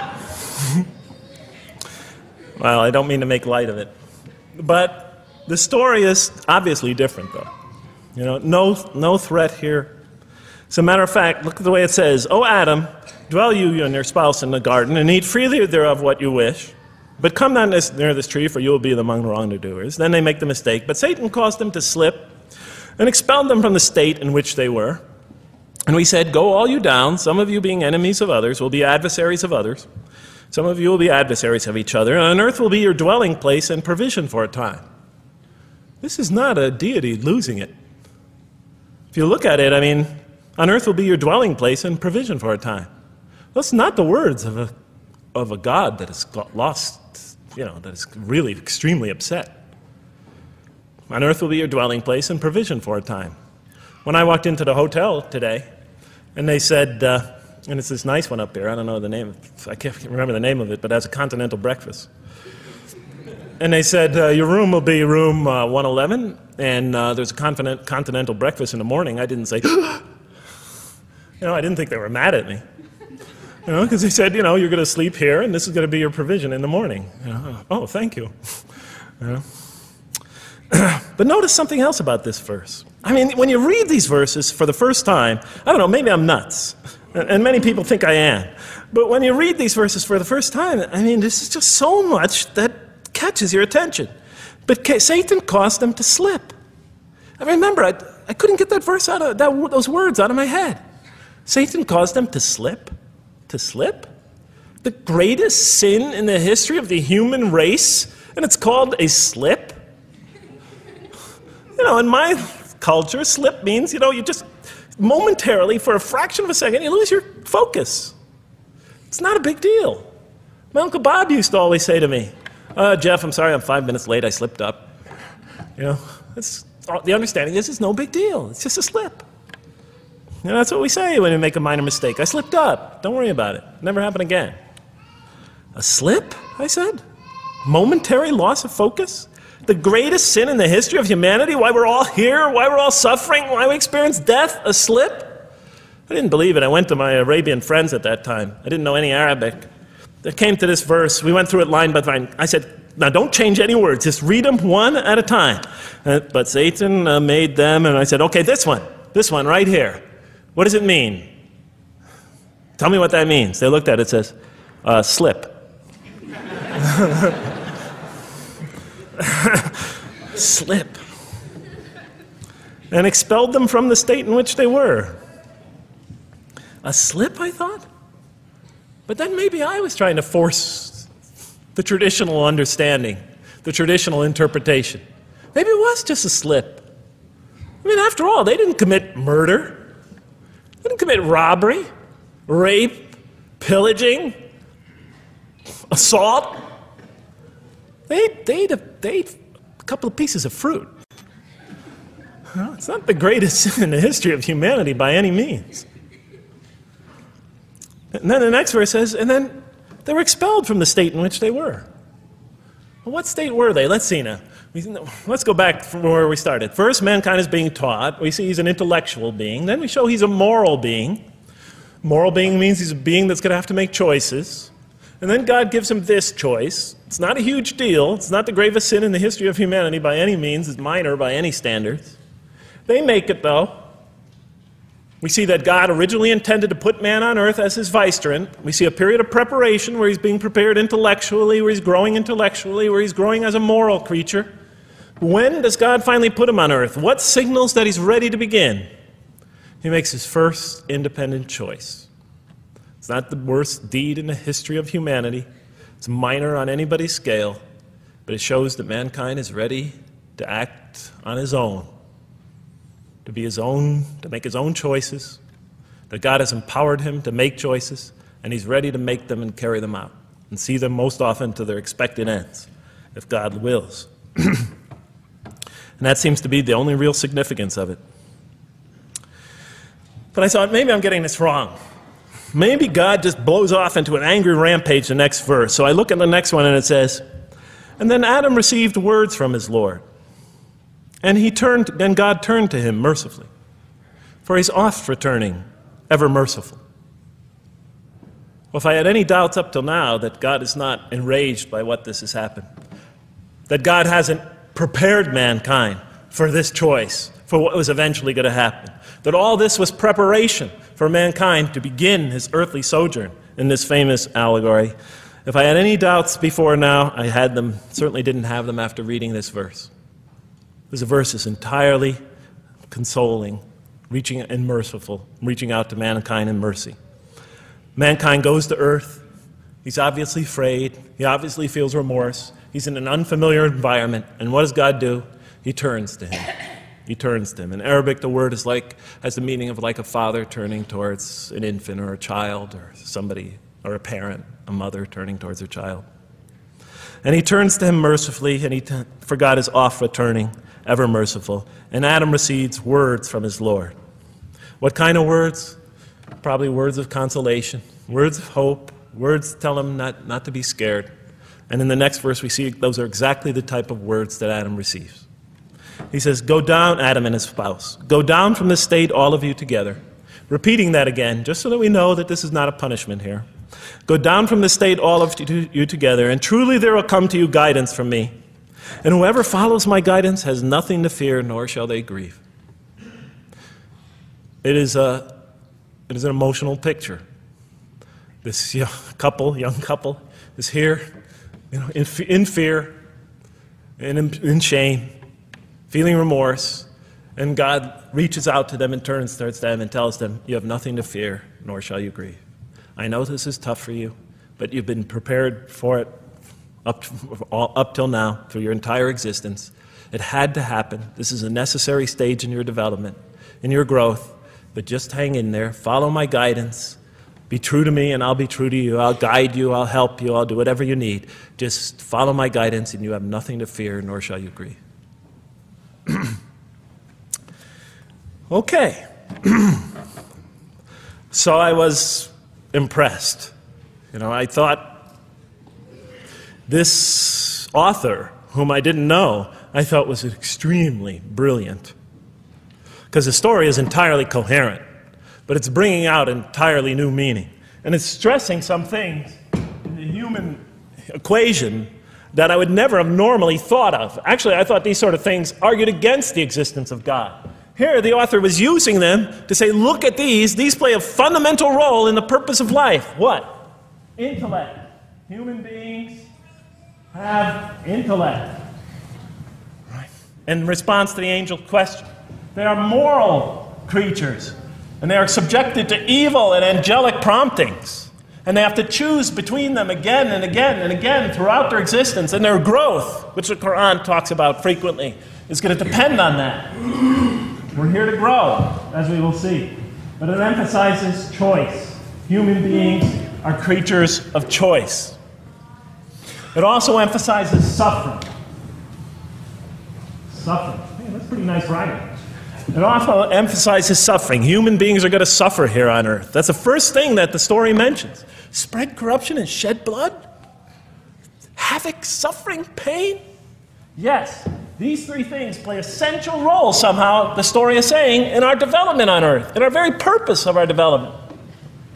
Well, I don't mean to make light of it. But the story is obviously different, though. You know, no threat here. As a matter of fact, look at the way it says, "O Adam, dwell you and your spouse in the garden, and eat freely thereof what you wish. But come not near this tree, for you will be among the wrongdoers." Then they make the mistake. But Satan caused them to slip and expelled them from the state in which they were. And we said, "Go all you down, some of you being enemies of others, will be adversaries of others. Some of you will be adversaries of each other, and on earth will be your dwelling place and provision for a time." This is not a deity losing it. If you look at it, I mean, on earth will be your dwelling place and provision for a time. That's not the words of a God that has got lost, that is really extremely upset. On earth will be your dwelling place and provision for a time. When I walked into the hotel today, and they said, and it's this nice one up here, I don't know the name, I can't remember the name of it, but it has a continental breakfast. And they said, your room will be room 111, and there's a continental breakfast in the morning. I didn't say, I didn't think they were mad at me. Because they said, you're going to sleep here, and this is going to be your provision in the morning. Oh, thank you. But notice something else about this verse. I mean, when you read these verses for the first time, I don't know, maybe I'm nuts. And many people think I am. But when you read these verses for the first time, I mean, this is just so much that catches your attention. But Satan caused them to slip. I remember, I couldn't get that verse out of those words out of my head. Satan caused them to slip. To slip? The greatest sin in the history of the human race, and it's called a slip? In my culture, slip means, you just momentarily, for a fraction of a second, you lose your focus. It's not a big deal. My Uncle Bob used to always say to me, Jeff, I'm sorry I'm 5 minutes late, I slipped up. The understanding is it's no big deal. It's just a slip. That's what we say when we make a minor mistake. I slipped up. Don't worry about it. Never happen again. A slip, I said? Momentary loss of focus? The greatest sin in the history of humanity? Why we're all here? Why we're all suffering? Why we experience death? A slip? I didn't believe it. I went to my Arabian friends at that time. I didn't know any Arabic. They came to this verse. We went through it line by line. I said, now don't change any words. Just read them one at a time. But Satan made them, and I said, okay, this one right here. What does it mean? Tell me what that means. They looked at it. It says, slip. Slip. And expelled them from the state in which they were. A slip, I thought? But then maybe I was trying to force the traditional understanding, the traditional interpretation. Maybe it was just a slip. I mean, after all, they didn't commit murder. They didn't commit robbery, rape, pillaging, assault. They ate a couple of pieces of fruit. It's not the greatest sin in the history of humanity by any means. And then the next verse says, and then they were expelled from the state in which they were. Well, what state were they? Let's see now. Let's go back from where we started. First, mankind is being taught. We see he's an intellectual being. Then we show he's a moral being. Moral being means he's a being that's going to have to make choices. And then God gives him this choice. It's not a huge deal. It's not the gravest sin in the history of humanity by any means. It's minor by any standards. They make it, though. We see that God originally intended to put man on earth as his vicegerent. We see a period of preparation where he's being prepared intellectually, where he's growing intellectually, where he's growing as a moral creature. When does God finally put him on earth? What signals that he's ready to begin? He makes his first independent choice. It's not the worst deed in the history of humanity. It's minor on anybody's scale, but it shows that mankind is ready to act on his own, to be his own, to make his own choices, that God has empowered him to make choices, and he's ready to make them and carry them out, and see them most often to their expected ends, if God wills. And that seems to be the only real significance of it. But I thought, maybe I'm getting this wrong. Maybe God just blows off into an angry rampage the next verse. So I look at the next one and it says, and then Adam received words from his Lord. And God turned to him mercifully. For he's oft returning, ever merciful. Well, if I had any doubts up till now that God is not enraged by what this has happened, that God hasn't prepared mankind for this choice, for what was eventually going to happen, that all this was preparation for mankind to begin his earthly sojourn in this famous allegory. If I had any doubts before now, I had them, certainly didn't have them after reading this verse. This verse is entirely consoling, reaching and merciful, reaching out to mankind in mercy. Mankind goes to earth. He's obviously afraid. He obviously feels remorse. He's in an unfamiliar environment. And what does God do? He turns to him. He turns to him. In Arabic, the word has the meaning of like a father turning towards an infant or a child or somebody, or a parent, a mother turning towards her child. And he turns to him mercifully, and for God is oft returning, ever merciful. And Adam receives words from his Lord. What kind of words? Probably words of consolation, words of hope, words tell him not to be scared. And in the next verse, we see those are exactly the type of words that Adam receives. He says, go down, Adam and his spouse. Go down from this state, all of you together. Repeating that again, just so that we know that this is not a punishment here. Go down from this state, all of you together, and truly there will come to you guidance from me. And whoever follows my guidance has nothing to fear, nor shall they grieve. It is an emotional picture. This young couple is here, in fear and in shame, feeling remorse, and God reaches out to them and turns towards them and tells them, you have nothing to fear, nor shall you grieve. I know this is tough for you, but you've been prepared for it up till now, through your entire existence. It had to happen. This is a necessary stage in your development, in your growth, but just hang in there, follow my guidance, be true to me and I'll be true to you, I'll guide you, I'll help you, I'll do whatever you need. Just follow my guidance and you have nothing to fear, nor shall you grieve. Okay. So I was impressed. I thought this author, whom I didn't know, I thought was extremely brilliant. Because the story is entirely coherent, but it's bringing out entirely new meaning. And it's stressing some things in the human equation that I would never have normally thought of. Actually, I thought these sort of things argued against the existence of God. Here, the author was using them to say, look at these. These play a fundamental role in the purpose of life. What? Intellect. Human beings have intellect. Right. In response to the angel's question, they are moral creatures, and they are subjected to evil and angelic promptings. And they have to choose between them again and again and again throughout their existence. And their growth, which the Quran talks about frequently, is going to depend on that. We're here to grow, as we will see. But it emphasizes choice. Human beings are creatures of choice. It also emphasizes suffering. Suffering. Hey, that's pretty nice writing. It also emphasizes suffering. Human beings are going to suffer here on earth. That's the first thing that the story mentions. Spread corruption and shed blood? Havoc, suffering, pain? Yes, these three things play a central role somehow, the story is saying, in our development on earth, in our very purpose of our development. Do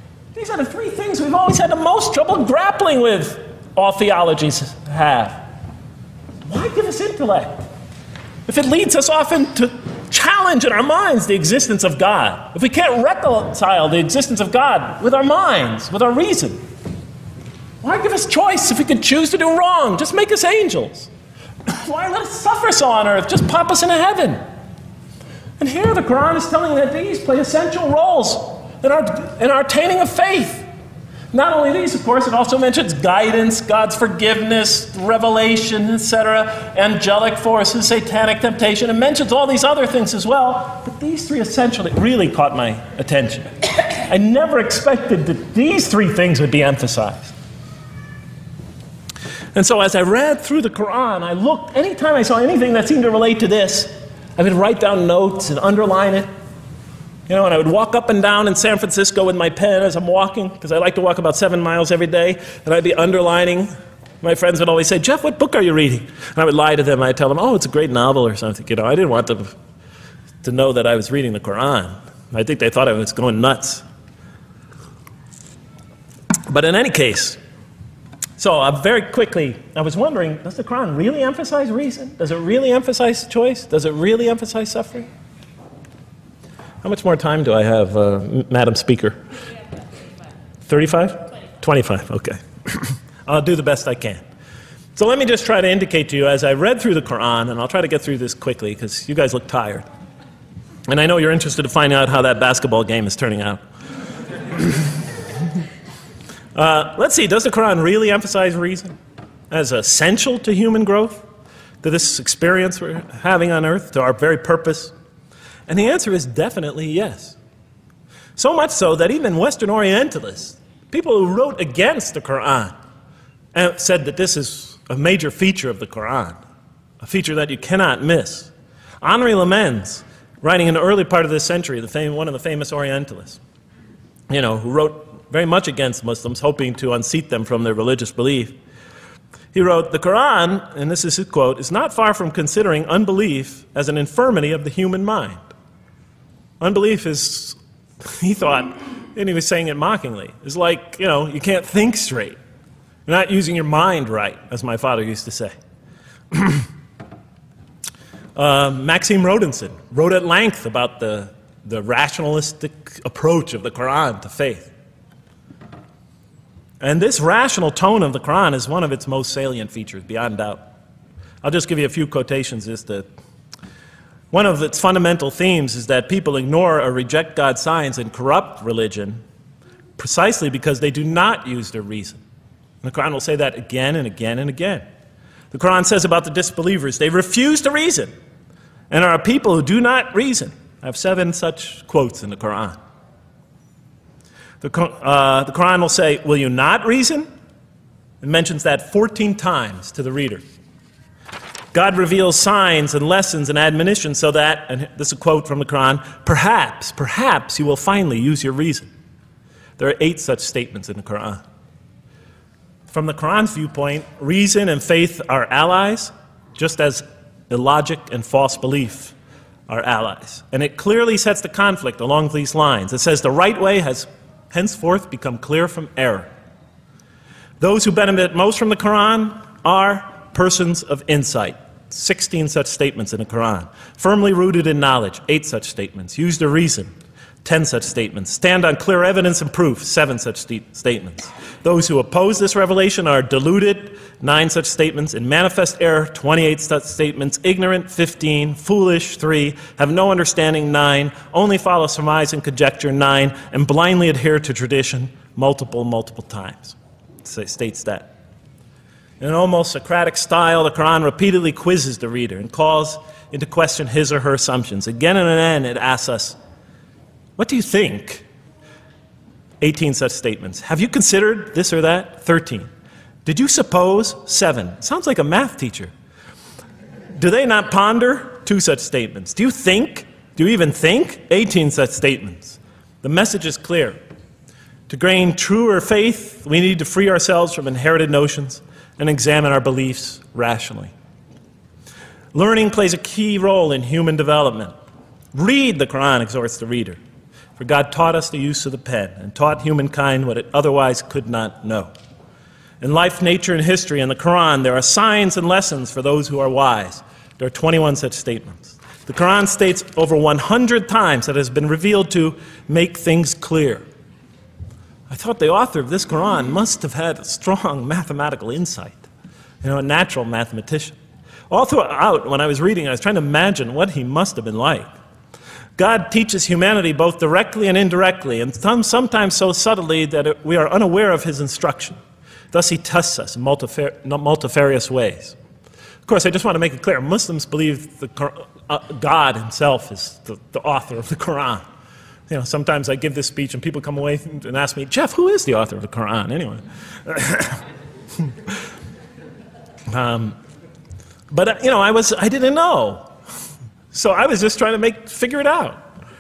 These are the three things we've always had the most trouble grappling with, all theologies have. Why give us intellect if it leads us often to challenge in our minds the existence of God? If we can't reconcile the existence of God with our minds, with our reason, why give us choice if we could choose to do wrong? Just make us angels. Why let us suffer so on earth? Just pop us into heaven. And here the Quran is telling that these play essential roles in our attaining of faith. Not only these, of course, it also mentions guidance, God's forgiveness, revelation, etc., angelic forces, satanic temptation. It mentions all these other things as well. But these three essentially really caught my attention. I never expected that these three things would be emphasized. And so as I read through the Quran, I looked, anytime I saw anything that seemed to relate to this, I would write down notes and underline it. And I would walk up and down in San Francisco with my pen as I'm walking, because I like to walk about 7 miles every day, and I'd be underlining. My friends would always say, "Jeff, what book are you reading?" And I would lie to them. I'd tell them, "Oh, it's a great novel or something." I didn't want them to know that I was reading the Quran. I think they thought I was going nuts. But in any case, so very quickly, I was wondering, does the Quran really emphasize reason? Does it really emphasize choice? Does it really emphasize suffering? How much more time do I have, Madam Speaker? 35? 25, okay. I'll do the best I can. So let me just try to indicate to you, as I read through the Quran, and I'll try to get through this quickly because you guys look tired. And I know you're interested to find out how that basketball game is turning out. Let's see, does the Quran really emphasize reason as essential to human growth, to this experience we're having on earth, to our very purpose? And the answer is definitely yes. So much so that even Western Orientalists, people who wrote against the Quran, said that this is a major feature of the Quran, a feature that you cannot miss. Henri Lamens, writing in the early part of this century, one of the famous Orientalists, who wrote very much against Muslims, hoping to unseat them from their religious belief. He wrote, "The Quran," and this is his quote, "is not far from considering unbelief as an infirmity of the human mind." Unbelief is, he thought, and he was saying it mockingly, is like, you can't think straight. You're not using your mind right, as my father used to say. Maxime Rodinson wrote at length about the rationalistic approach of the Quran to faith. And this rational tone of the Quran is one of its most salient features, beyond doubt. I'll just give you a few quotations. One of its fundamental themes is that people ignore or reject God's signs and corrupt religion precisely because they do not use their reason. And the Quran will say that again and again and again. The Quran says about the disbelievers, they refuse to reason and are a people who do not reason. I have 7 such quotes in the Quran. The Quran will say, "Will you not reason?" It mentions that 14 times to the reader. God reveals signs and lessons and admonitions so that, and this is a quote from the Quran, perhaps you will finally use your reason. There are 8 such statements in the Quran. From the Quran's viewpoint, reason and faith are allies, just as illogic and false belief are allies. And it clearly sets the conflict along these lines. It says the right way has henceforth become clear from error. Those who benefit most from the Quran are persons of insight. 16 such statements in the Quran. Firmly rooted in knowledge, 8 such statements. Use their reason, 10 such statements. Stand on clear evidence and proof, 7 such statements. Those who oppose this revelation are deluded, 9 such statements. In manifest error, 28 such statements. Ignorant, 15. Foolish, 3. Have no understanding, 9. Only follow surmise and conjecture, 9. And blindly adhere to tradition, multiple times. It states that. In an almost Socratic style, the Quran repeatedly quizzes the reader and calls into question his or her assumptions. Again and again, it asks us, what do you think? 18 such statements. Have you considered this or that? 13. Did you suppose? 7. Sounds like a math teacher. Do they not ponder? 2 such statements. Do you think? Do you even think? 18 such statements. The message is clear. To gain truer faith, we need to free ourselves from inherited notions and examine our beliefs rationally. Learning plays a key role in human development. Read the Quran, exhorts the reader. For God taught us the use of the pen and taught humankind what it otherwise could not know. In life, nature, and history, in the Quran, there are signs and lessons for those who are wise. There are 21 such statements. The Quran states over 100 times that it has been revealed to make things clear. I thought the author of this Quran must have had a strong mathematical insight, a natural mathematician. All throughout, when I was reading, I was trying to imagine what he must have been like. God teaches humanity both directly and indirectly, and sometimes so subtly that we are unaware of his instruction. Thus, he tests us in multifarious ways. Of course, I just want to make it clear, Muslims believe God himself is the author of the Quran. Sometimes I give this speech and people come away and ask me, Jeff, who is the author of the Quran anyway? But I didn't know. So I was just trying to figure it out.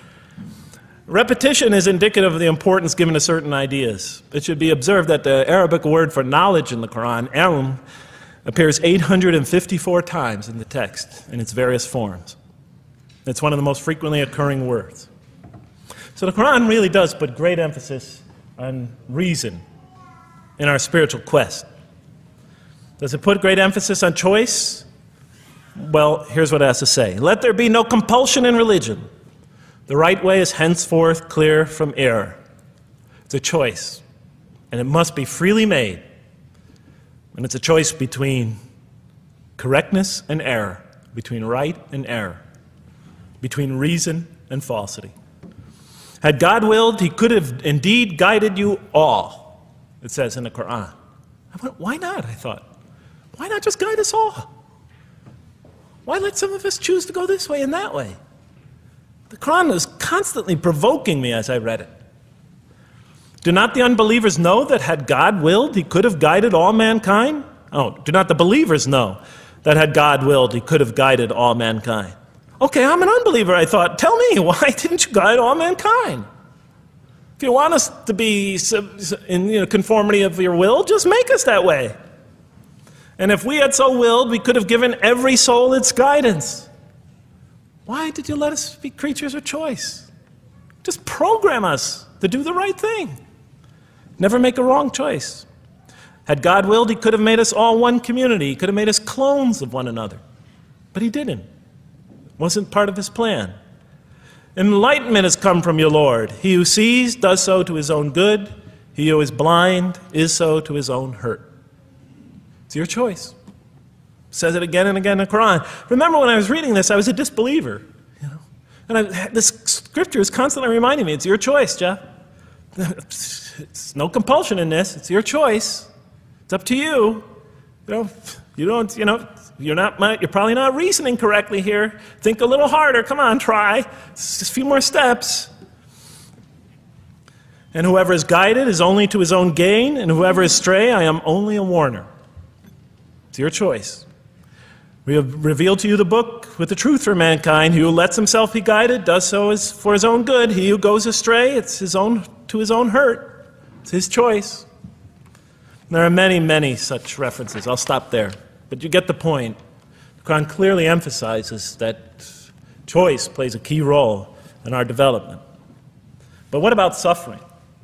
Repetition is indicative of the importance given to certain ideas. It should be observed that the Arabic word for knowledge in the Quran, ilm, appears 854 times in the text in its various forms. It's one of the most frequently occurring words. So the Quran really does put great emphasis on reason in our spiritual quest. Does it put great emphasis on choice? Well, here's what it has to say. Let there be no compulsion in religion. The right way is henceforth clear from error. It's a choice, and it must be freely made. And it's a choice between correctness and error, between right and error, between reason and falsity. Had God willed, he could have indeed guided you all, it says in the Quran. Why not, I thought. Why not just guide us all? Why let some of us choose to go this way and that way? The Quran was constantly provoking me as I read it. Do not the unbelievers know that had God willed, he could have guided all mankind? Oh, do not the believers know that had God willed, he could have guided all mankind? Okay, I'm an unbeliever, I thought. Tell me, why didn't you guide all mankind? If you want us to be in conformity of your will, just make us that way. And if we had so willed, we could have given every soul its guidance. Why did you let us be creatures of choice? Just program us to do the right thing. Never make a wrong choice. Had God willed, he could have made us all one community. He could have made us clones of one another. But he didn't. It wasn't part of his plan. Enlightenment has come from your Lord. He who sees does so to his own good. He who is blind is so to his own hurt. It's your choice. It says it again and again in the Quran. Remember when I was reading this, I was a disbeliever. And this scripture is constantly reminding me, it's your choice, Jeff. It's no compulsion in this. It's your choice. It's up to you. You're probably not reasoning correctly here. Think a little harder. Come on, try. It's just a few more steps. And whoever is guided is only to his own gain, and whoever is stray, I am only a warner. It's your choice. We have revealed to you the book with the truth for mankind. He who lets himself be guided does so as for his own good. He who goes astray, it's to his own hurt. It's his choice. There are many, many such references. I'll stop there. But you get the point. The Quran clearly emphasizes that choice plays a key role in our development. But what about suffering?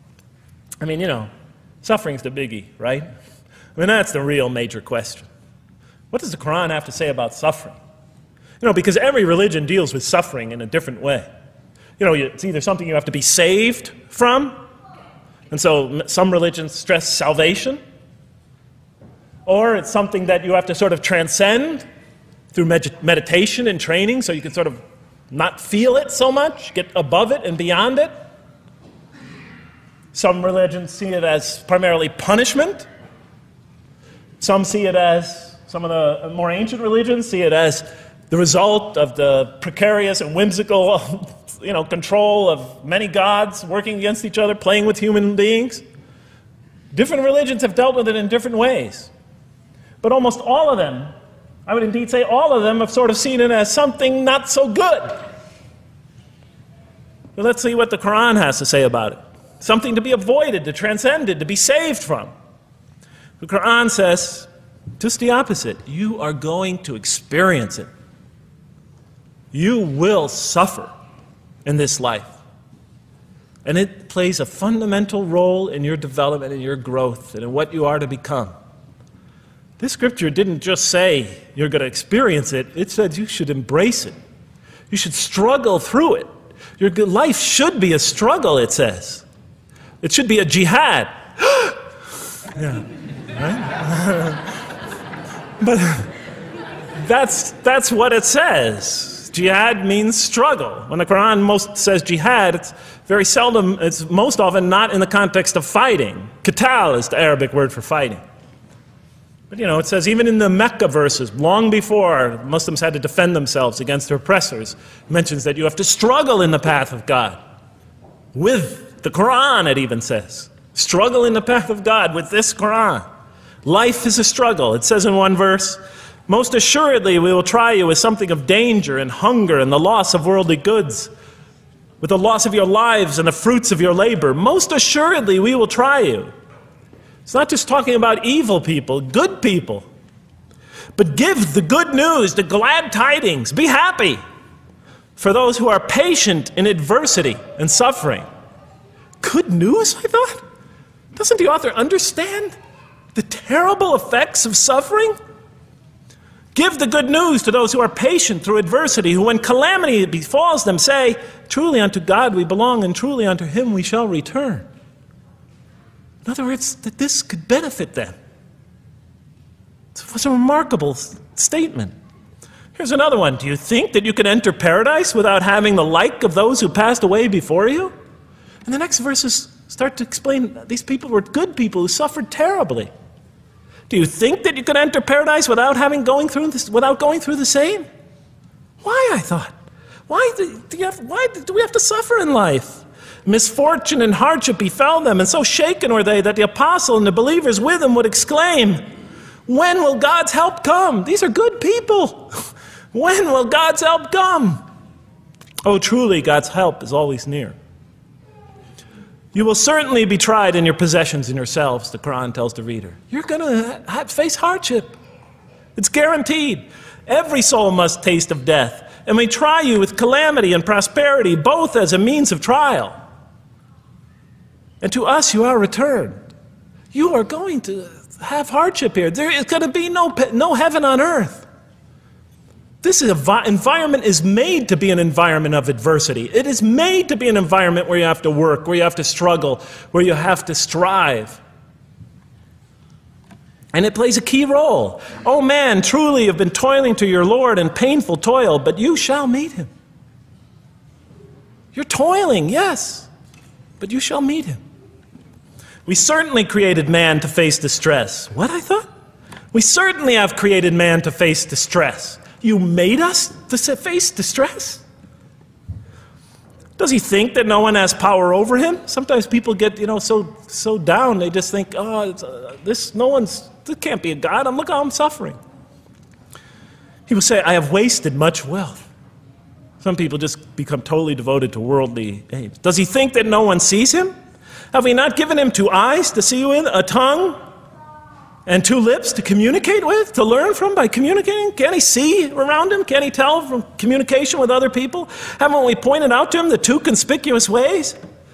Suffering's the biggie, right? That's the real major question. What does the Quran have to say about suffering? Because every religion deals with suffering in a different way. It's either something you have to be saved from, and so some religions stress salvation, or it's something that you have to sort of transcend through meditation and training so you can sort of not feel it so much, get above it and beyond it. Some religions see it as primarily punishment. Some of the more ancient religions see it as the result of the precarious and whimsical, control of many gods working against each other, playing with human beings. Different religions have dealt with it in different ways. But almost all of them, I would indeed say all of them, have sort of seen it as something not so good. But let's see what the Quran has to say about it. Something to be avoided, to transcended, to be saved from. The Quran says just the opposite. You are going to experience it. You will suffer in this life. And it plays a fundamental role in your development and your growth and in what you are to become. This scripture didn't just say you're going to experience it. It said you should embrace it. You should struggle through it. Your life should be a struggle, it says. It should be a jihad. Yeah, right? But that's what it says. Jihad means struggle. When the Quran most says jihad, it's very seldom, it's most often not in the context of fighting. Qital is the Arabic word for fighting. But it says even in the Mecca verses, long before Muslims had to defend themselves against their oppressors, it mentions that you have to struggle in the path of God. With the Quran, it even says. Struggle in the path of God with this Quran. Life is a struggle. It says in one verse, most assuredly we will try you with something of danger and hunger and the loss of worldly goods, with the loss of your lives and the fruits of your labor. Most assuredly we will try you. It's not just talking about evil people, good people. But give the good news, the glad tidings. Be happy for those who are patient in adversity and suffering. Good news, I thought? Doesn't the author understand the terrible effects of suffering? Give the good news to those who are patient through adversity, who when calamity befalls them say, truly unto God we belong and truly unto him we shall return. In other words, that this could benefit them. It was a remarkable statement. Here's another one. Do you think that you can enter paradise without having the like of those who passed away before you? And the next verses start to explain these people were good people who suffered terribly. Do you think that you can enter paradise without going through the same? Why, I thought? Why do we have to suffer in life? Misfortune and hardship befell them, and so shaken were they that the apostle and the believers with him would exclaim, when will God's help come? These are good people. When will God's help come? Oh, truly, God's help is always near. You will certainly be tried in your possessions and yourselves, the Quran tells the reader. You're going to face hardship. It's guaranteed. Every soul must taste of death, and may try you with calamity and prosperity, both as a means of trial. And to us you are returned. You are going to have hardship here. There is going to be no heaven on earth. This environment is made to be an environment of adversity. It is made to be an environment where you have to work, where you have to struggle, where you have to strive. And it plays a key role. Oh man, truly you've been toiling to your Lord in painful toil, but you shall meet him. You're toiling, yes, but you shall meet him. We certainly created man to face distress. What, I thought? We certainly have created man to face distress. You made us to face distress? Does he think that no one has power over him? Sometimes people get, so down, they just think, this can't be a God. Look how I'm suffering. He will say, I have wasted much wealth. Some people just become totally devoted to worldly aims. Does he think that no one sees him? Have we not given him 2 eyes to see with, a tongue, and 2 lips to communicate with, to learn from by communicating? Can't he see around him? Can't he tell from communication with other people? Haven't we pointed out to him the 2 conspicuous ways?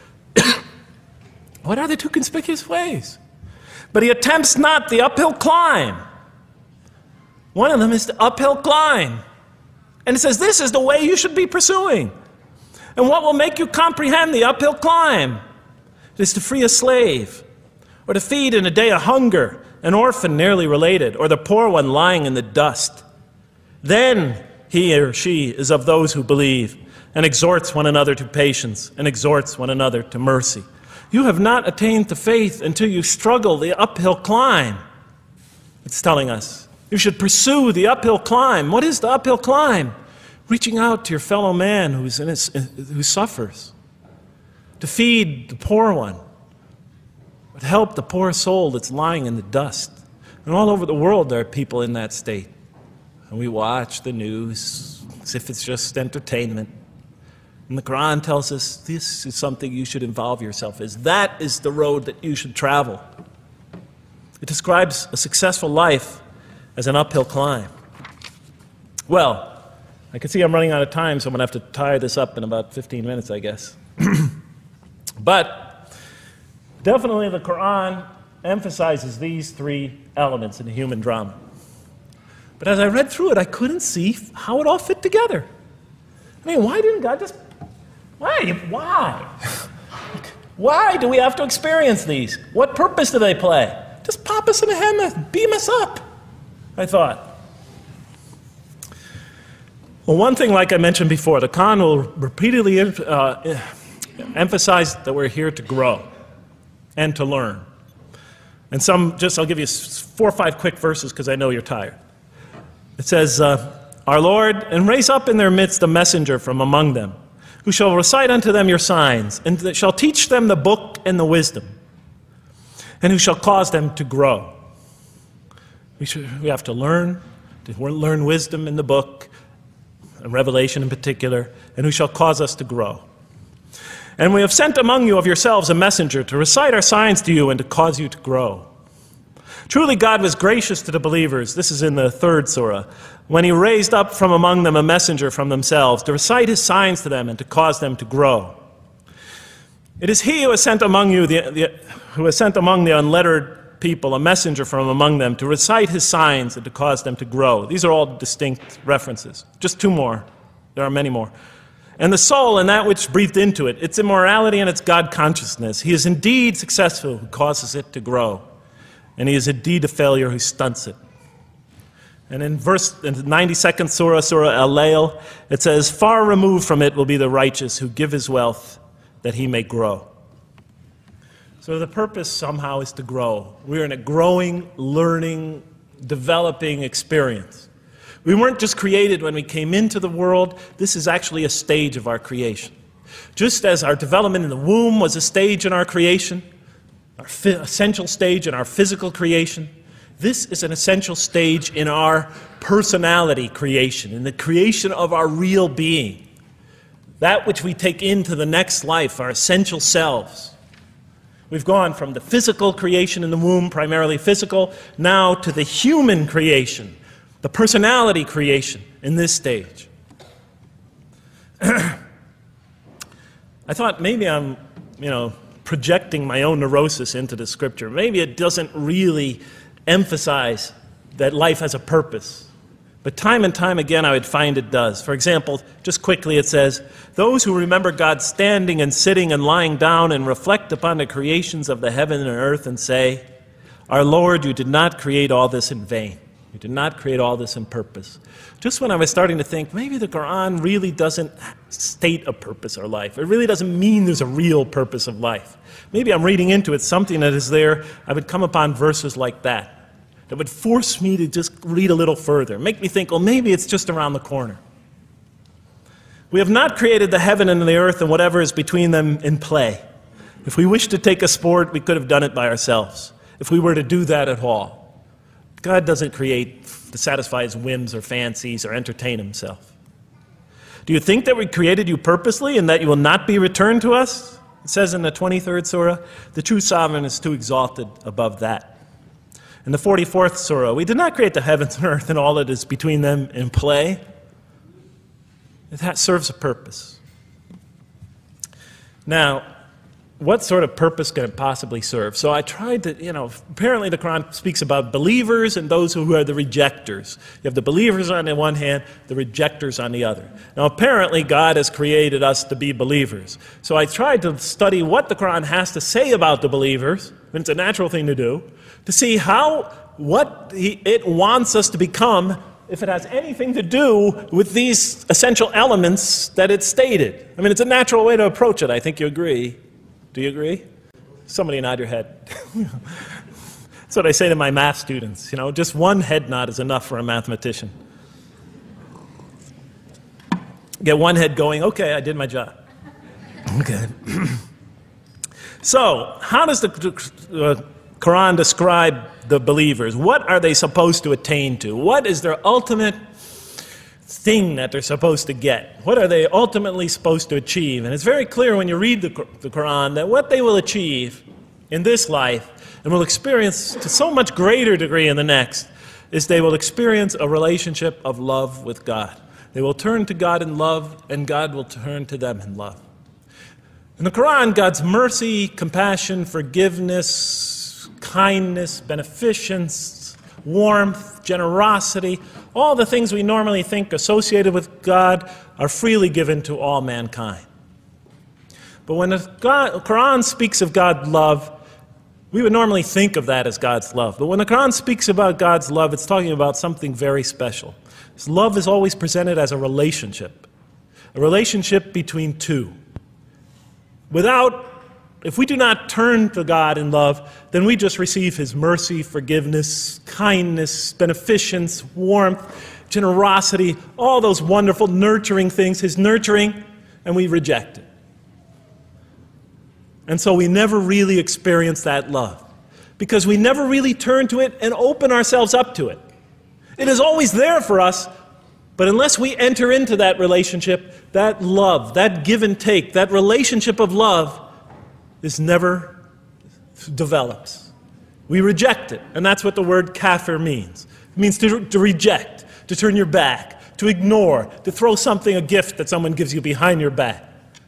What are the 2 conspicuous ways? But he attempts not the uphill climb. One of them is the uphill climb. And it says this is the way you should be pursuing. And what will make you comprehend the uphill climb? It is to free a slave, or to feed in a day of hunger, an orphan nearly related, or the poor one lying in the dust. Then he or she is of those who believe, and exhorts one another to patience, and exhorts one another to mercy. You have not attained to faith until you struggle the uphill climb. It's telling us you should pursue the uphill climb. What is the uphill climb? Reaching out to your fellow man who suffers. To feed the poor one. But help the poor soul that's lying in the dust. And all over the world there are people in that state. And we watch the news as if it's just entertainment. And the Quran tells us this is something you should involve yourself in. That is the road that you should travel. It describes a successful life as an uphill climb. Well, I can see I'm running out of time, so I'm going to have to tie this up in about 15 minutes, I guess. But definitely the Quran emphasizes these three elements in the human drama. But as I read through it, I couldn't see how it all fit together. I mean, why didn't God just... Why? Why do we have to experience these? What purpose do they play? Just pop us in the head and beam us up, I thought. Well, one thing, like I mentioned before, the Quran will repeatedly emphasize that we're here to grow and to learn. And I'll give you 4 or 5 quick verses because I know you're tired. It says, Our Lord, and raise up in their midst a messenger from among them, who shall recite unto them your signs, and that shall teach them the book and the wisdom, and who shall cause them to grow. We have to learn wisdom in the book, and Revelation in particular, and who shall cause us to grow. And we have sent among you of yourselves a messenger to recite our signs to you and to cause you to grow. Truly God was gracious to the believers, this is in the 3rd surah, when he raised up from among them a messenger from themselves to recite his signs to them and to cause them to grow. It is he who has sent among you among the unlettered people a messenger from among them to recite his signs and to cause them to grow. These are all distinct references. Just 2 more. There are many more. And the soul and that which breathed into it, its immorality and its God consciousness. He is indeed successful who causes it to grow. And he is indeed a failure who stunts it. And in the 92nd surah, Surah Al-Layl, it says, Far removed from it will be the righteous who give his wealth that he may grow. So the purpose somehow is to grow. We're in a growing, learning, developing experience. We weren't just created when we came into the world. This is actually a stage of our creation. Just as our development in the womb was a stage in our creation, our essential stage in our physical creation, this is an essential stage in our personality creation, in the creation of our real being. That which we take into the next life, our essential selves. We've gone from the physical creation in the womb, primarily physical, now to the human creation, the personality creation in this stage. I thought maybe I'm, projecting my own neurosis into the scripture. Maybe it doesn't really emphasize that life has a purpose. But time and time again, I would find it does. For example, just quickly it says, Those who remember God standing and sitting and lying down and reflect upon the creations of the heaven and earth and say, Our Lord, you did not create all this in vain. You did not create all this in purpose. Just when I was starting to think, maybe the Quran really doesn't state a purpose of life. It really doesn't mean there's a real purpose of life. Maybe I'm reading into it something that is there. I would come upon verses like that would force me to just read a little further, make me think, well, maybe it's just around the corner. We have not created the heaven and the earth and whatever is between them in play. If we wished to take a sport, we could have done it by ourselves, if we were to do that at all. God doesn't create to satisfy his whims or fancies or entertain himself. Do you think that we created you purposely and that you will not be returned to us? It says in the 23rd surah, the true sovereign is too exalted above that. In the 44th surah, we did not create the heavens and earth and all that is between them in play. That serves a purpose. Now, what sort of purpose can it possibly serve? So I tried to, apparently the Quran speaks about believers and those who are the rejectors. You have the believers on the one hand, the rejectors on the other. Now apparently God has created us to be believers. So I tried to study what the Quran has to say about the believers, and it's a natural thing to do, to see what it wants us to become, if it has anything to do with these essential elements that it stated. I mean, it's a natural way to approach it. I think you agree. Do you agree? Somebody nod your head. That's what I say to my math students. Just one head nod is enough for a mathematician. Get one head going, okay, I did my job. Okay. So, how does the Quran describe the believers? What are they supposed to attain to? What is their ultimate thing that they're supposed to get? What are they ultimately supposed to achieve? And it's very clear when you read the Quran that what they will achieve in this life and will experience to so much greater degree in the next is they will experience a relationship of love with God. They will turn to God in love and God will turn to them in love. In the Quran, God's mercy, compassion, forgiveness, kindness, beneficence, warmth, generosity, all the things we normally think associated with God are freely given to all mankind. But when the Quran speaks of God's love, we would normally think of that as God's love. But when the Quran speaks about God's love, it's talking about something very special. His love is always presented as a relationship between two. If we do not turn to God in love, then we just receive His mercy, forgiveness, kindness, beneficence, warmth, generosity, all those wonderful nurturing things, His nurturing, and we reject it. And so we never really experience that love, because we never really turn to it and open ourselves up to it. It is always there for us, but unless we enter into that relationship, that love, that give and take, that relationship of love is never develops. We reject it, and that's what the word kafir means. It means to reject, to turn your back, to ignore, to throw a gift that someone gives you behind your back.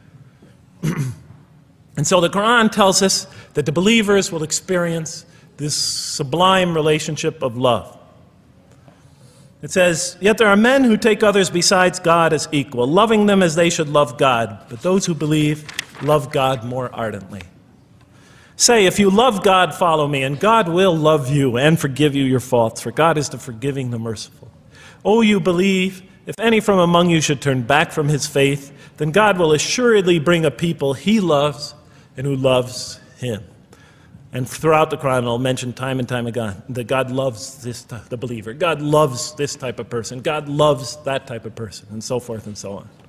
And so the Quran tells us that the believers will experience this sublime relationship of love. It says, "Yet there are men who take others besides God as equal, loving them as they should love God. But those who believe love God more ardently. Say, if you love God, follow me, and God will love you and forgive you your faults, for God is the forgiving, the merciful. O you believe, if any from among you should turn back from his faith, then God will assuredly bring a people he loves and who loves him." And throughout the Quran, I'll mention time and time again that God loves the believer. God loves this type of person. God loves that type of person, and so forth and so on.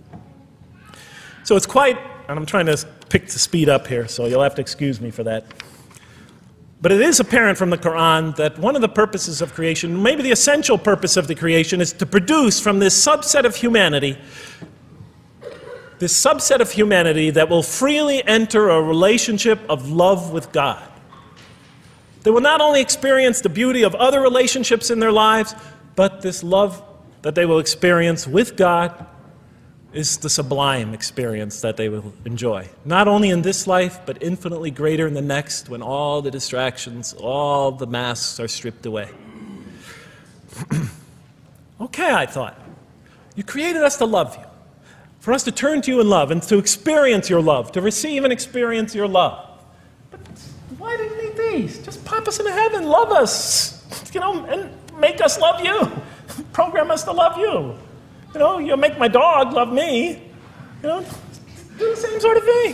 So it's quite, and I'm trying to pick the speed up here, so you'll have to excuse me for that. But it is apparent from the Quran that one of the purposes of creation, maybe the essential purpose of the creation, is to produce from this subset of humanity that will freely enter a relationship of love with God. They will not only experience the beauty of other relationships in their lives, but this love that they will experience with God is the sublime experience that they will enjoy. Not only in this life, but infinitely greater in the next, when all the distractions, all the masks are stripped away. Okay, I thought, you created us to love you, for us to turn to you in love and to experience your love, to receive and experience your love. But why do you need these? Just pop us into heaven, love us, and make us love you. Program us to love you. You'll make my dog love me. Do the same sort of thing.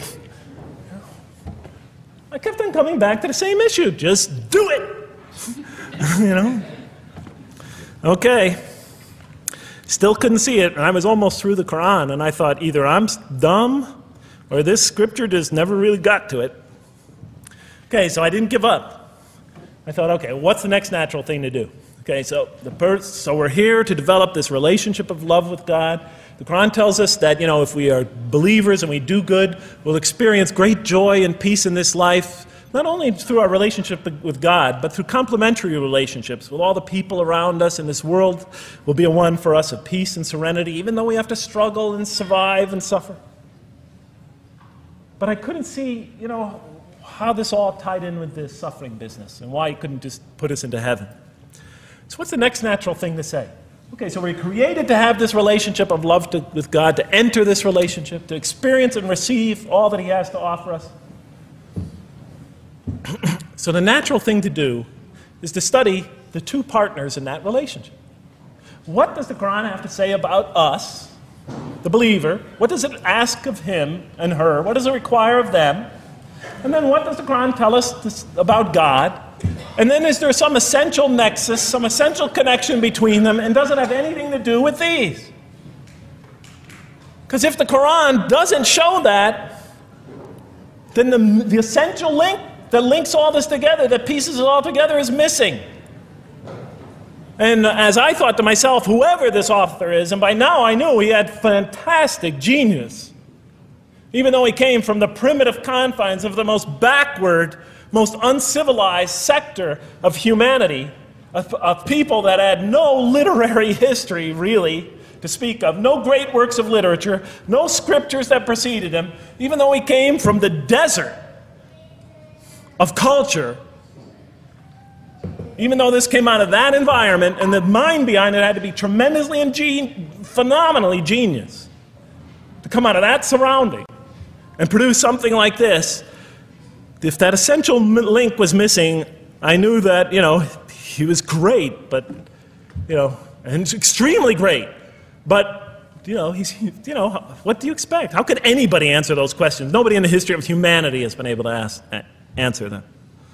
I kept on coming back to the same issue. Just do it. Okay. Still couldn't see it, and I was almost through the Quran, and I thought either I'm dumb or this scripture just never really got to it. Okay, so I didn't give up. I thought, okay, what's the next natural thing to do? Okay, so we're here to develop this relationship of love with God. The Quran tells us that, if we are believers and we do good, we'll experience great joy and peace in this life, not only through our relationship with God, but through complementary relationships with all the people around us in this world will be a one for us of peace and serenity, even though we have to struggle and survive and suffer. But I couldn't see, how this all tied in with this suffering business and why he couldn't just put us into heaven. So what's the next natural thing to say? Okay, so we're created to have this relationship of love with God, to enter this relationship, to experience and receive all that he has to offer us. So the natural thing to do is to study the two partners in that relationship. What does the Quran have to say about us, the believer? What does it ask of him and her? What does it require of them? And then what does the Quran tell us about God? And then is there some essential nexus, some essential connection between them, and does it have anything to do with these? Because if the Quran doesn't show that, then the essential link that links all this together, that pieces it all together, is missing. And as I thought to myself, whoever this author is, and by now I knew he had fantastic genius, even though he came from the primitive confines of the most backward, most uncivilized sector of humanity, of people that had no literary history, really, to speak of, no great works of literature, no scriptures that preceded him, even though he came from the desert of culture. Even though this came out of that environment, and the mind behind it had to be tremendously and phenomenally genius to come out of that surrounding and produce something like this. If that essential link was missing, I knew that, he was great, but, and extremely great. But, what do you expect? How could anybody answer those questions? Nobody in the history of humanity has been able to answer them.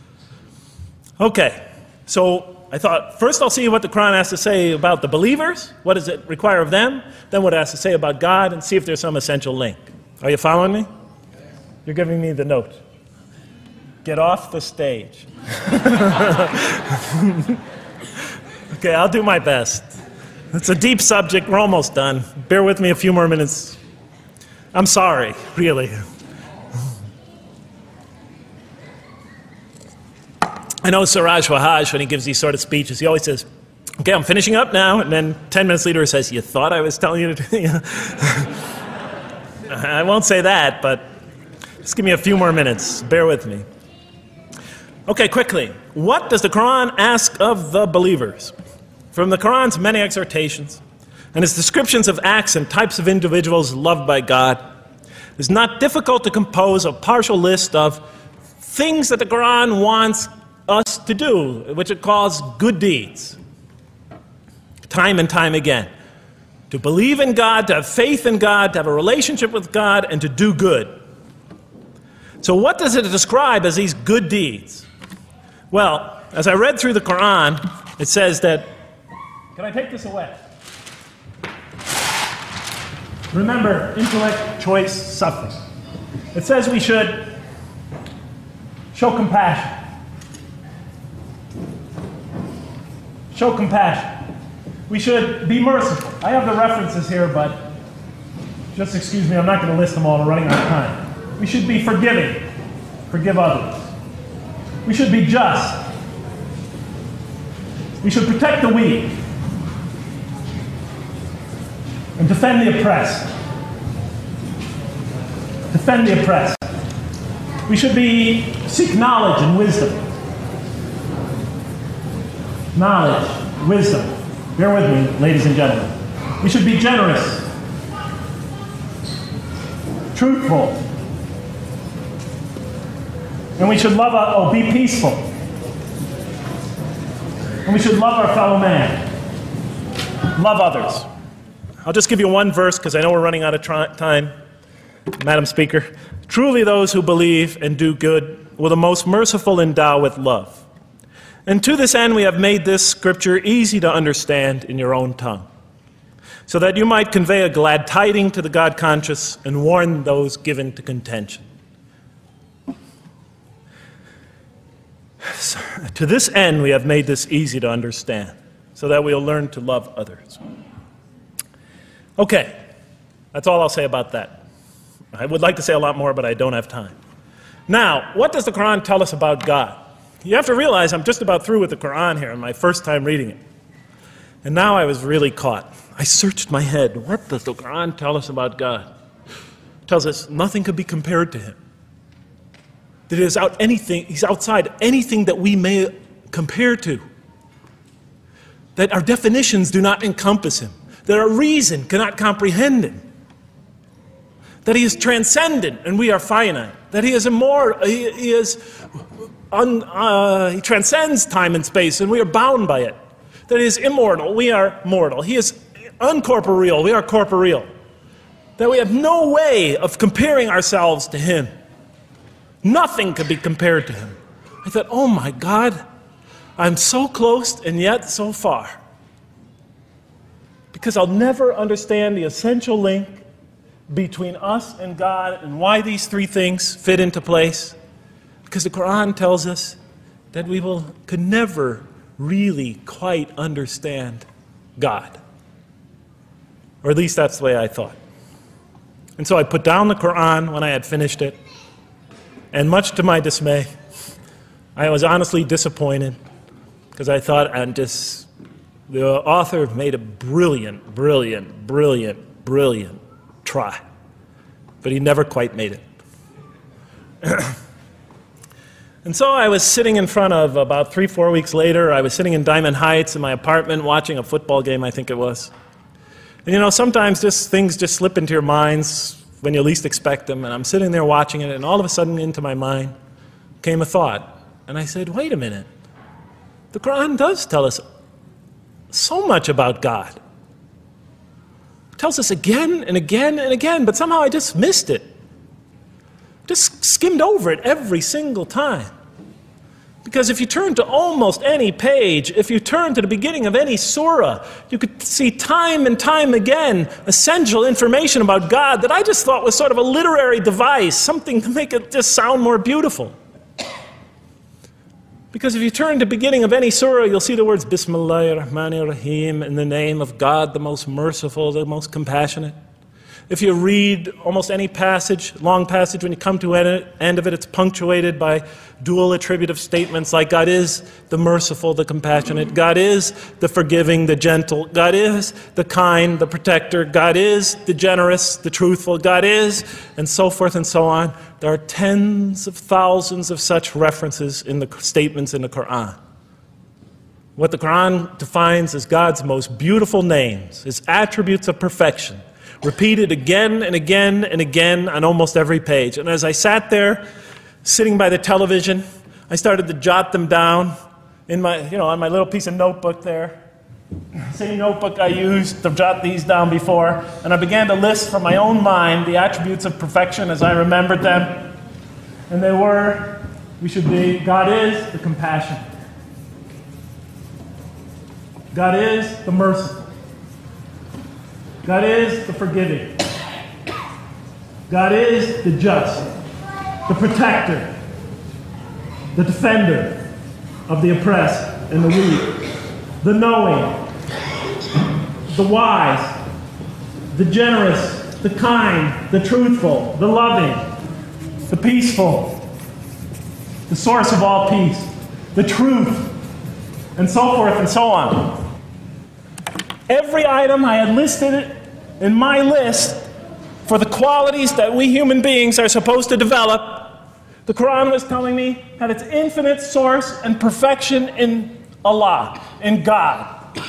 Okay, so I thought, first I'll see what the Quran has to say about the believers. What does it require of them? Then what it has to say about God, and see if there's some essential link. Are you following me? You're giving me the note. Get off the stage. Okay, I'll do my best. It's a deep subject. We're almost done. Bear with me a few more minutes. I'm sorry, really. I know Siraj Wahhaj, when he gives these sort of speeches, he always says, okay, I'm finishing up now, and then 10 minutes later he says, you thought I was telling you to... I won't say that, but just give me a few more minutes. Bear with me. Okay, quickly. What does the Quran ask of the believers? From the Quran's many exhortations and its descriptions of acts and types of individuals loved by God, it's not difficult to compose a partial list of things that the Quran wants us to do, which it calls good deeds, time and time again. To believe in God, to have faith in God, to have a relationship with God, and to do good. So what does it describe as these good deeds? Well, as I read through the Quran, it says that, can I take this away? Remember, intellect, choice, suffering. It says we should show compassion. Show compassion. We should be merciful. I have the references here, but just excuse me, I'm not going to list them all. We're running out of time. We should be forgiving. Forgive others. We should be just. We should protect the weak and defend the oppressed. Defend the oppressed. We should seek knowledge and wisdom. Knowledge, wisdom. Bear with me, ladies and gentlemen. We should be generous, truthful, and we should be peaceful. And we should love our fellow man. Love others. I'll just give you one verse because I know we're running out of time, Madam Speaker. Truly those who believe and do good will the most merciful endow with love. And to this end we have made this scripture easy to understand in your own tongue, so that you might convey a glad tiding to the God-conscious and warn those given to contention. So, to this end we have made this easy to understand, so that we'll learn to love others. Okay, that's all I'll say about that. I would like to say a lot more, but I don't have time. Now, what does the Quran tell us about God? You have to realize I'm just about through with the Quran here, in my first time reading it. And now I was really caught. I searched my head. What does the Quran tell us about God? It tells us nothing could be compared to him. That he's outside anything that we may compare to. That our definitions do not encompass him. That our reason cannot comprehend him. That he is transcendent and we are finite. That he is immortal. He transcends time and space and we are bound by it. That he is immortal, we are mortal. He is uncorporeal, we are corporeal. That we have no way of comparing ourselves to him. Nothing could be compared to him. I thought, oh my God, I'm so close and yet so far. Because I'll never understand the essential link between us and God and why these three things fit into place. Because the Quran tells us that we could never really quite understand God. Or at least that's the way I thought. And so I put down the Quran when I had finished it. And much to my dismay, I was honestly disappointed because I thought The author made a brilliant try, but he never quite made it. And so I was sitting in front of, about 3-4 weeks later, I was sitting in Diamond Heights in my apartment watching a football game, I think it was. And you know, sometimes things just slip into your minds when you least expect them, and I'm sitting there watching it, and all of a sudden into my mind came a thought. And I said, wait a minute. The Quran does tell us so much about God. It tells us again and again and again, but somehow I just missed it. Just skimmed over it every single time. Because if you turn to almost any page, if you turn to the beginning of any surah, you could see time and time again essential information about God that I just thought was sort of a literary device, something to make it just sound more beautiful. Because if you turn to the beginning of any surah, you'll see the words Bismillahir Rahmanir Rahim, in the name of God, the most merciful, the most compassionate. If you read almost any passage, long passage, when you come to the end of it, it's punctuated by dual attributive statements like God is the merciful, the compassionate, God is the forgiving, the gentle, God is the kind, the protector, God is the generous, the truthful, God is, and so forth and so on. There are tens of thousands of such references in the statements in the Quran. What the Quran defines as God's most beautiful names, His attributes of perfection, repeated again and again and again on almost every page. And as I sat there, sitting by the television, I started to jot them down in my, on my little piece of notebook there. Same notebook I used to jot these down before. And I began to list from my own mind the attributes of perfection as I remembered them. And they were, God is the compassionate. God is the merciful. God is the forgiving. God is the just, the protector, the defender of the oppressed and the weak, the knowing, the wise, the generous, the kind, the truthful, the loving, the peaceful, the source of all peace, the truth, and so forth and so on. Every item I had listed in my list for the qualities that we human beings are supposed to develop, the Quran was telling me had its infinite source and perfection in Allah, in God.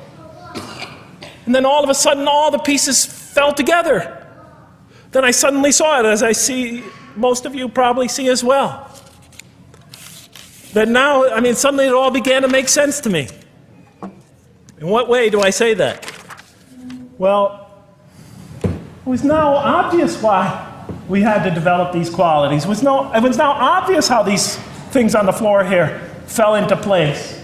And then all of a sudden, all the pieces fell together. Then I suddenly saw it, as I see most of you probably see as well. That now, suddenly it all began to make sense to me. In what way do I say that? Well, it was now obvious why we had to develop these qualities. It was now obvious how these things on the floor here fell into place.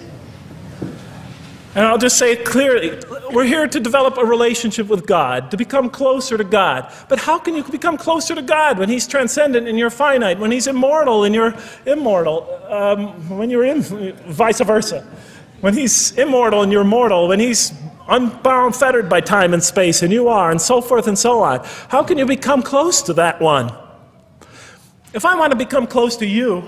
And I'll just say it clearly. We're here to develop a relationship with God, to become closer to God. But how can you become closer to God when He's transcendent and you're finite, when He's immortal and you're immortal, when you're vice versa? When He's immortal and you're mortal, when He's unbound, fettered by time and space, and you are, and so forth and so on. How can you become close to that one? If I want to become close to you,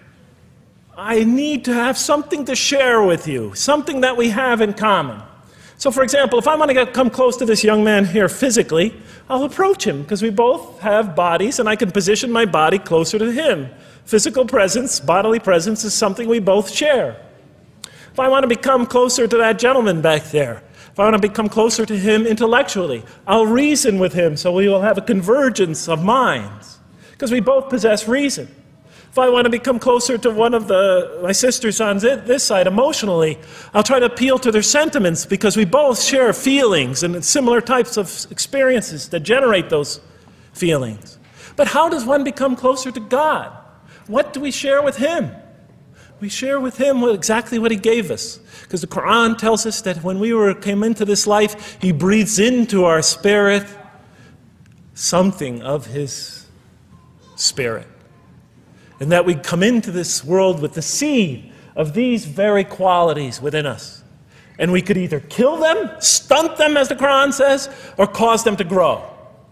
I need to have something to share with you, something that we have in common. So, for example, if I want to come close to this young man here physically, I'll approach him, because we both have bodies, and I can position my body closer to him. Physical presence, bodily presence, is something we both share. If I want to become closer to that gentleman back there, if I want to become closer to him intellectually, I'll reason with him so we will have a convergence of minds, because we both possess reason. If I want to become closer to one of my sisters on this side emotionally, I'll try to appeal to their sentiments, because we both share feelings and similar types of experiences that generate those feelings. But how does one become closer to God? What do we share with Him? We share with Him exactly what He gave us. Because the Quran tells us that when we came into this life, He breathes into our spirit something of His Spirit. And that we come into this world with the seed of these very qualities within us. And we could either kill them, stunt them, as the Quran says, or cause them to grow.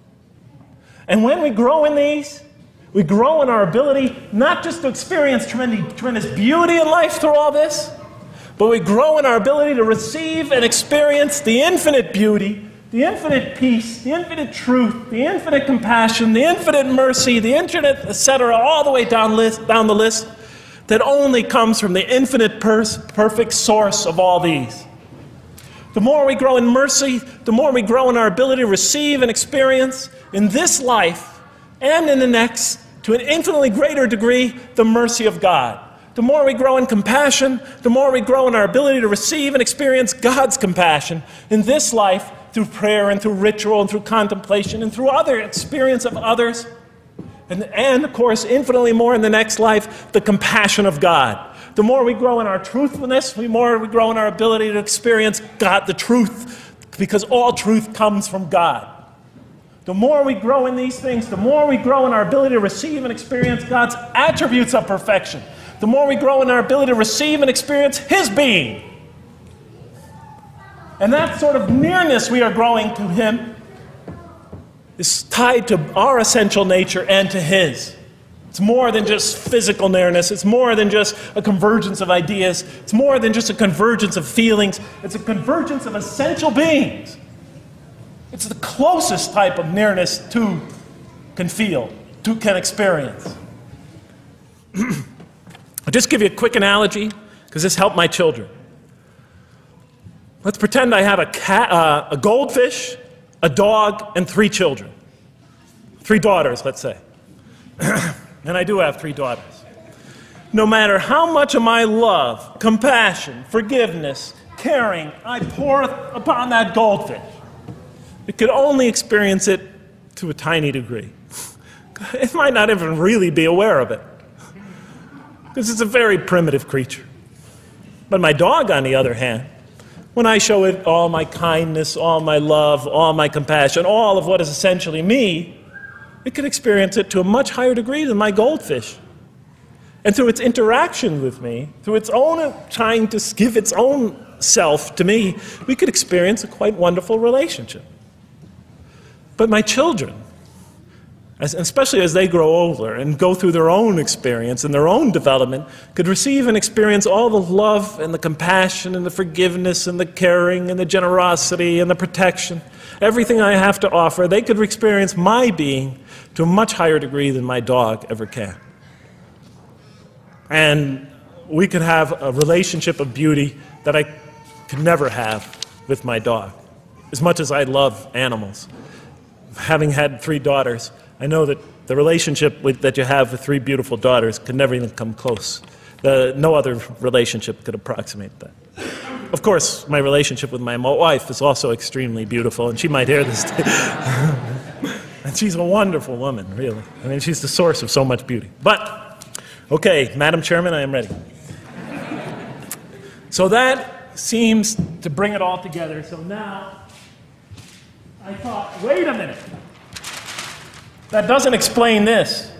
And when we grow in these, we grow in our ability not just to experience tremendous beauty in life through all this, but we grow in our ability to receive and experience the infinite beauty, the infinite peace, the infinite truth, the infinite compassion, the infinite mercy, the infinite, etc., all the way down the list, that only comes from the infinite perfect source of all these. The more we grow in mercy, the more we grow in our ability to receive and experience in this life and in the next, to an infinitely greater degree, the mercy of God. The more we grow in compassion, the more we grow in our ability to receive and experience God's compassion in this life through prayer and through ritual and through contemplation and through other experience of others. And of course, infinitely more in the next life, the compassion of God. The more we grow in our truthfulness, the more we grow in our ability to experience God, the truth, because all truth comes from God. The more we grow in these things, the more we grow in our ability to receive and experience God's attributes of perfection. The more we grow in our ability to receive and experience His being. And that sort of nearness we are growing to Him is tied to our essential nature and to His. It's more than just physical nearness. It's more than just a convergence of ideas. It's more than just a convergence of feelings. It's a convergence of essential beings. It's the closest type of nearness two can feel, two can experience. I'll just give you a quick analogy, because this helped my children. Let's pretend I have a goldfish, a dog, and 3 children. 3 daughters, let's say. And I do have 3 daughters. No matter how much of my love, compassion, forgiveness, caring I pour upon that goldfish, it could only experience it to a tiny degree. It might not even really be aware of it, because it's a very primitive creature. But my dog, on the other hand, when I show it all my kindness, all my love, all my compassion, all of what is essentially me, it can experience it to a much higher degree than my goldfish. And through its interaction with me, through its own trying to give its own self to me, we could experience a quite wonderful relationship. But my children, especially as they grow older and go through their own experience and their own development, could receive and experience all the love and the compassion and the forgiveness and the caring and the generosity and the protection, everything I have to offer. They could experience my being to a much higher degree than my dog ever can. And we could have a relationship of beauty that I could never have with my dog. As much as I love animals, having had 3 daughters, I know that the relationship that you have with 3 beautiful daughters could never even come close. No other relationship could approximate that. Of course, my relationship with my wife is also extremely beautiful, and she might hear this. And she's a wonderful woman, really. I mean, she's the source of so much beauty. But, okay, Madam Chairman, I am ready. So that seems to bring it all together. So now, I thought, wait a minute. That doesn't explain this.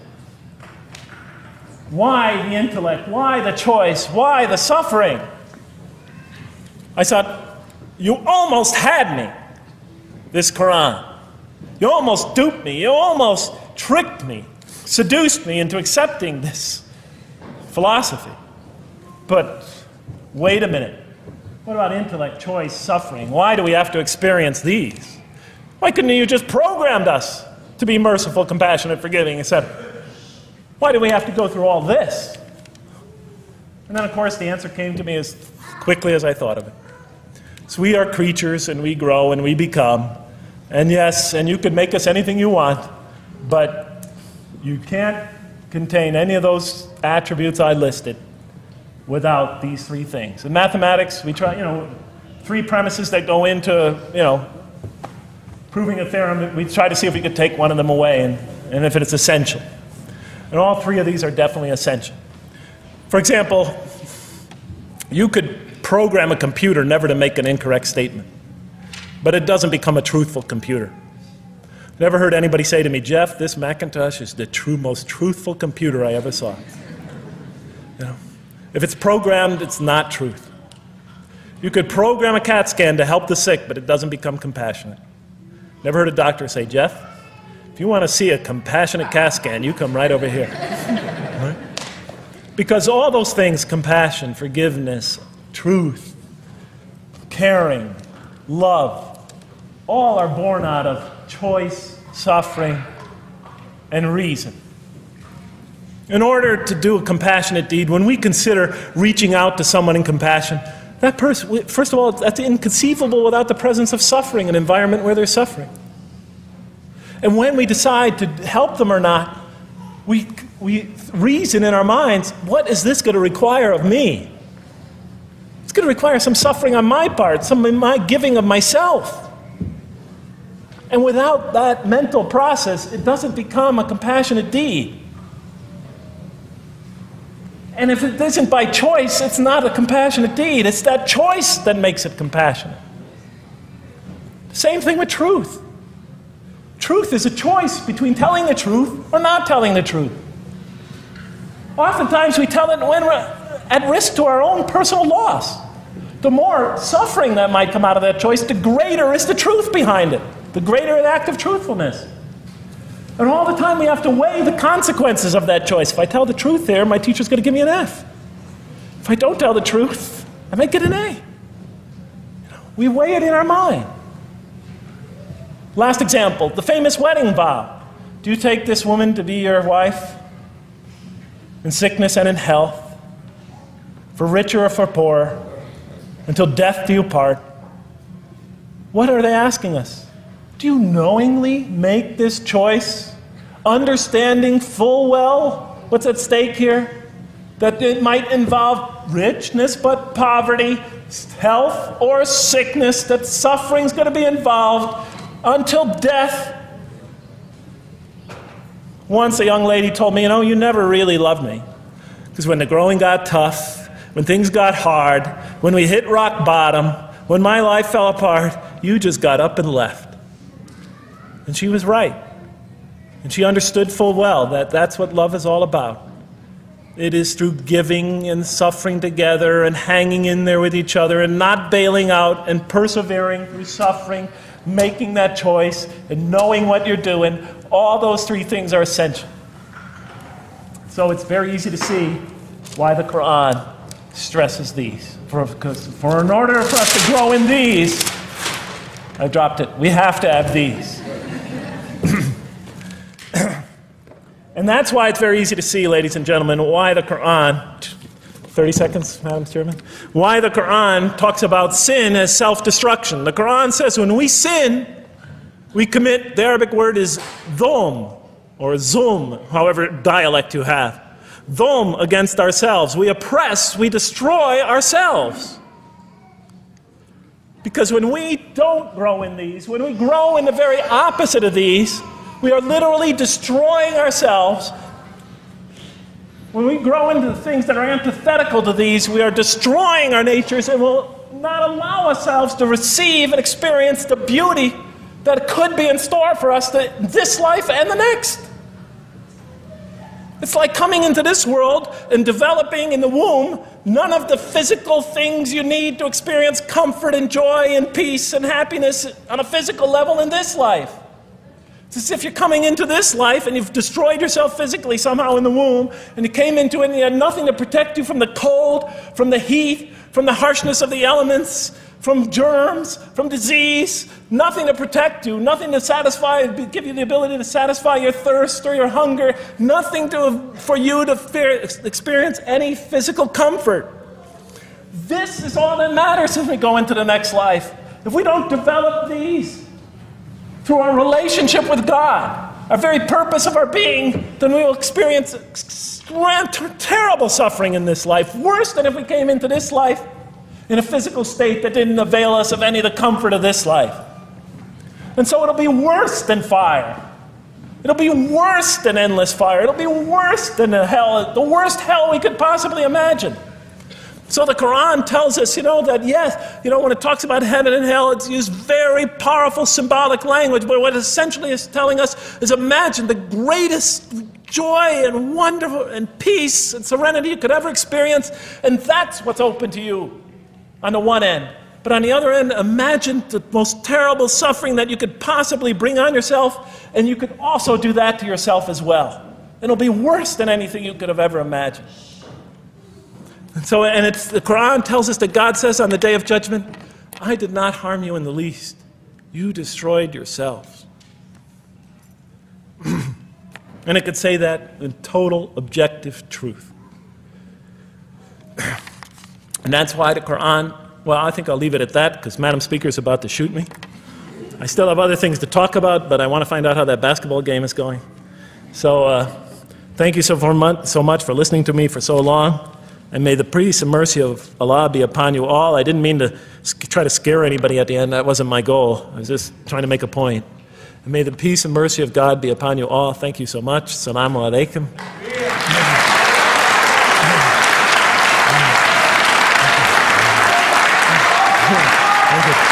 Why the intellect? Why the choice? Why the suffering? I thought, you almost had me, this Quran. You almost duped me. You almost tricked me, seduced me into accepting this philosophy. But wait a minute. What about intellect, choice, suffering? Why do we have to experience these? Why couldn't you just programmed us to be merciful, compassionate, forgiving, etc.? Why do we have to go through all this? And then, of course, the answer came to me as quickly as I thought of it. So we are creatures, and we grow, and we become. And yes, and you could make us anything you want, but you can't contain any of those attributes I listed without these 3 things. In mathematics, we try, 3 premises that go into, proving a theorem. We try to see if we could take one of them away, and if it's essential. And all 3 of these are definitely essential. For example, you could program a computer never to make an incorrect statement, but it doesn't become a truthful computer. Never heard anybody say to me, Jeff, this Macintosh is the most truthful computer I ever saw. If it's programmed, it's not truth. You could program a CAT scan to help the sick, but it doesn't become compassionate. Never heard a doctor say, Jeff, if you want to see a compassionate CAT scan, you come right over here. Right? Because all those things, compassion, forgiveness, truth, caring, love, all are born out of choice, suffering, and reason. In order to do a compassionate deed, when we consider reaching out to someone in compassion, that person, first of all, that's inconceivable without the presence of suffering, an environment where there's suffering. And when we decide to help them or not, we reason in our minds, what is this going to require of me? It's going to require some suffering on my part, some of my giving of myself. And without that mental process, it doesn't become a compassionate deed. And if it isn't by choice, it's not a compassionate deed. It's that choice that makes it compassionate. Same thing with truth. Truth is a choice between telling the truth or not telling the truth. Oftentimes we tell it when we're at risk to our own personal loss. The more suffering that might come out of that choice, the greater is the truth behind it. The greater an act of truthfulness. And all the time we have to weigh the consequences of that choice. If I tell the truth there, my teacher's going to give me an F. If I don't tell the truth, I might get an A. We weigh it in our mind. Last example, the famous wedding vow. Do you take this woman to be your wife in sickness and in health, for richer or for poorer, until death do you part? What are they asking us? Do you knowingly make this choice, understanding full well what's at stake here? That it might involve richness but poverty, health or sickness, that suffering's going to be involved until death. Once a young lady told me, you never really loved me. Because when the growing got tough, when things got hard, when we hit rock bottom, when my life fell apart, you just got up and left. And she was right. And she understood full well that that's what love is all about. It is through giving and suffering together and hanging in there with each other and not bailing out and persevering through suffering, making that choice and knowing what you're doing. All those three things are essential. So it's very easy to see why the Quran stresses these. For in order for us to grow in these, I dropped it, we have to have these. And that's why it's very easy to see, ladies and gentlemen, why the Quran, 30 seconds, Madam Chairman, why the Quran talks about sin as self-destruction. The Quran says when we sin, we commit, the Arabic word is dhulm, or zulm, however dialect you have. Dhulm against ourselves. We oppress, we destroy ourselves. Because when we don't grow in these, when we grow in the very opposite of these, we are literally destroying ourselves. When we grow into the things that are antithetical to these, we are destroying our natures and will not allow ourselves to receive and experience the beauty that could be in store for us this life and the next. It's like coming into this world and developing in the womb none of the physical things you need to experience comfort and joy and peace and happiness on a physical level in this life. It's as if you're coming into this life and you've destroyed yourself physically somehow in the womb, and you came into it and you had nothing to protect you from the cold, from the heat, from the harshness of the elements, from germs, from disease, nothing to protect you, nothing to satisfy, give you the ability to satisfy your thirst or your hunger, nothing for you to experience any physical comfort. This is all that matters as we go into the next life. If we don't develop these through our relationship with God, our very purpose of our being, then we will experience terrible suffering in this life, worse than if we came into this life in a physical state that didn't avail us of any of the comfort of this life. And so it'll be worse than fire. It'll be worse than endless fire. It'll be worse than the worst hell we could possibly imagine. So the Quran tells us, that yes, when it talks about heaven and hell, it's used very powerful symbolic language, but what it essentially is telling us is imagine the greatest joy and wonderful and peace and serenity you could ever experience, and that's what's open to you on the one end. But on the other end, imagine the most terrible suffering that you could possibly bring on yourself, and you could also do that to yourself as well. It'll be worse than anything you could have ever imagined. And it's, the Quran tells us that God says on the day of judgment, I did not harm you in the least. You destroyed yourselves. And it could say that in total objective truth. And that's why the Quran, well, I think I'll leave it at that because Madam Speaker is about to shoot me. I still have other things to talk about, but I want to find out how that basketball game is going. So thank you so much for listening to me for so long. And may the peace and mercy of Allah be upon you all. I didn't mean to try to scare anybody at the end. That wasn't my goal. I was just trying to make a point. And may the peace and mercy of God be upon you all. Thank you so much. Assalamu alaikum. Thank you.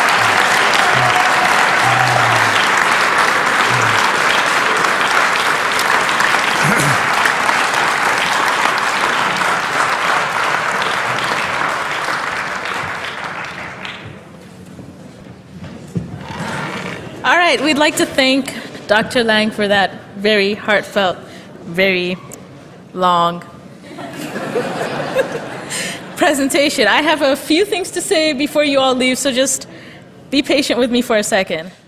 All right, we'd like to thank Dr. Lang for that very heartfelt, very long presentation. I have a few things to say before you all leave, so just be patient with me for a second.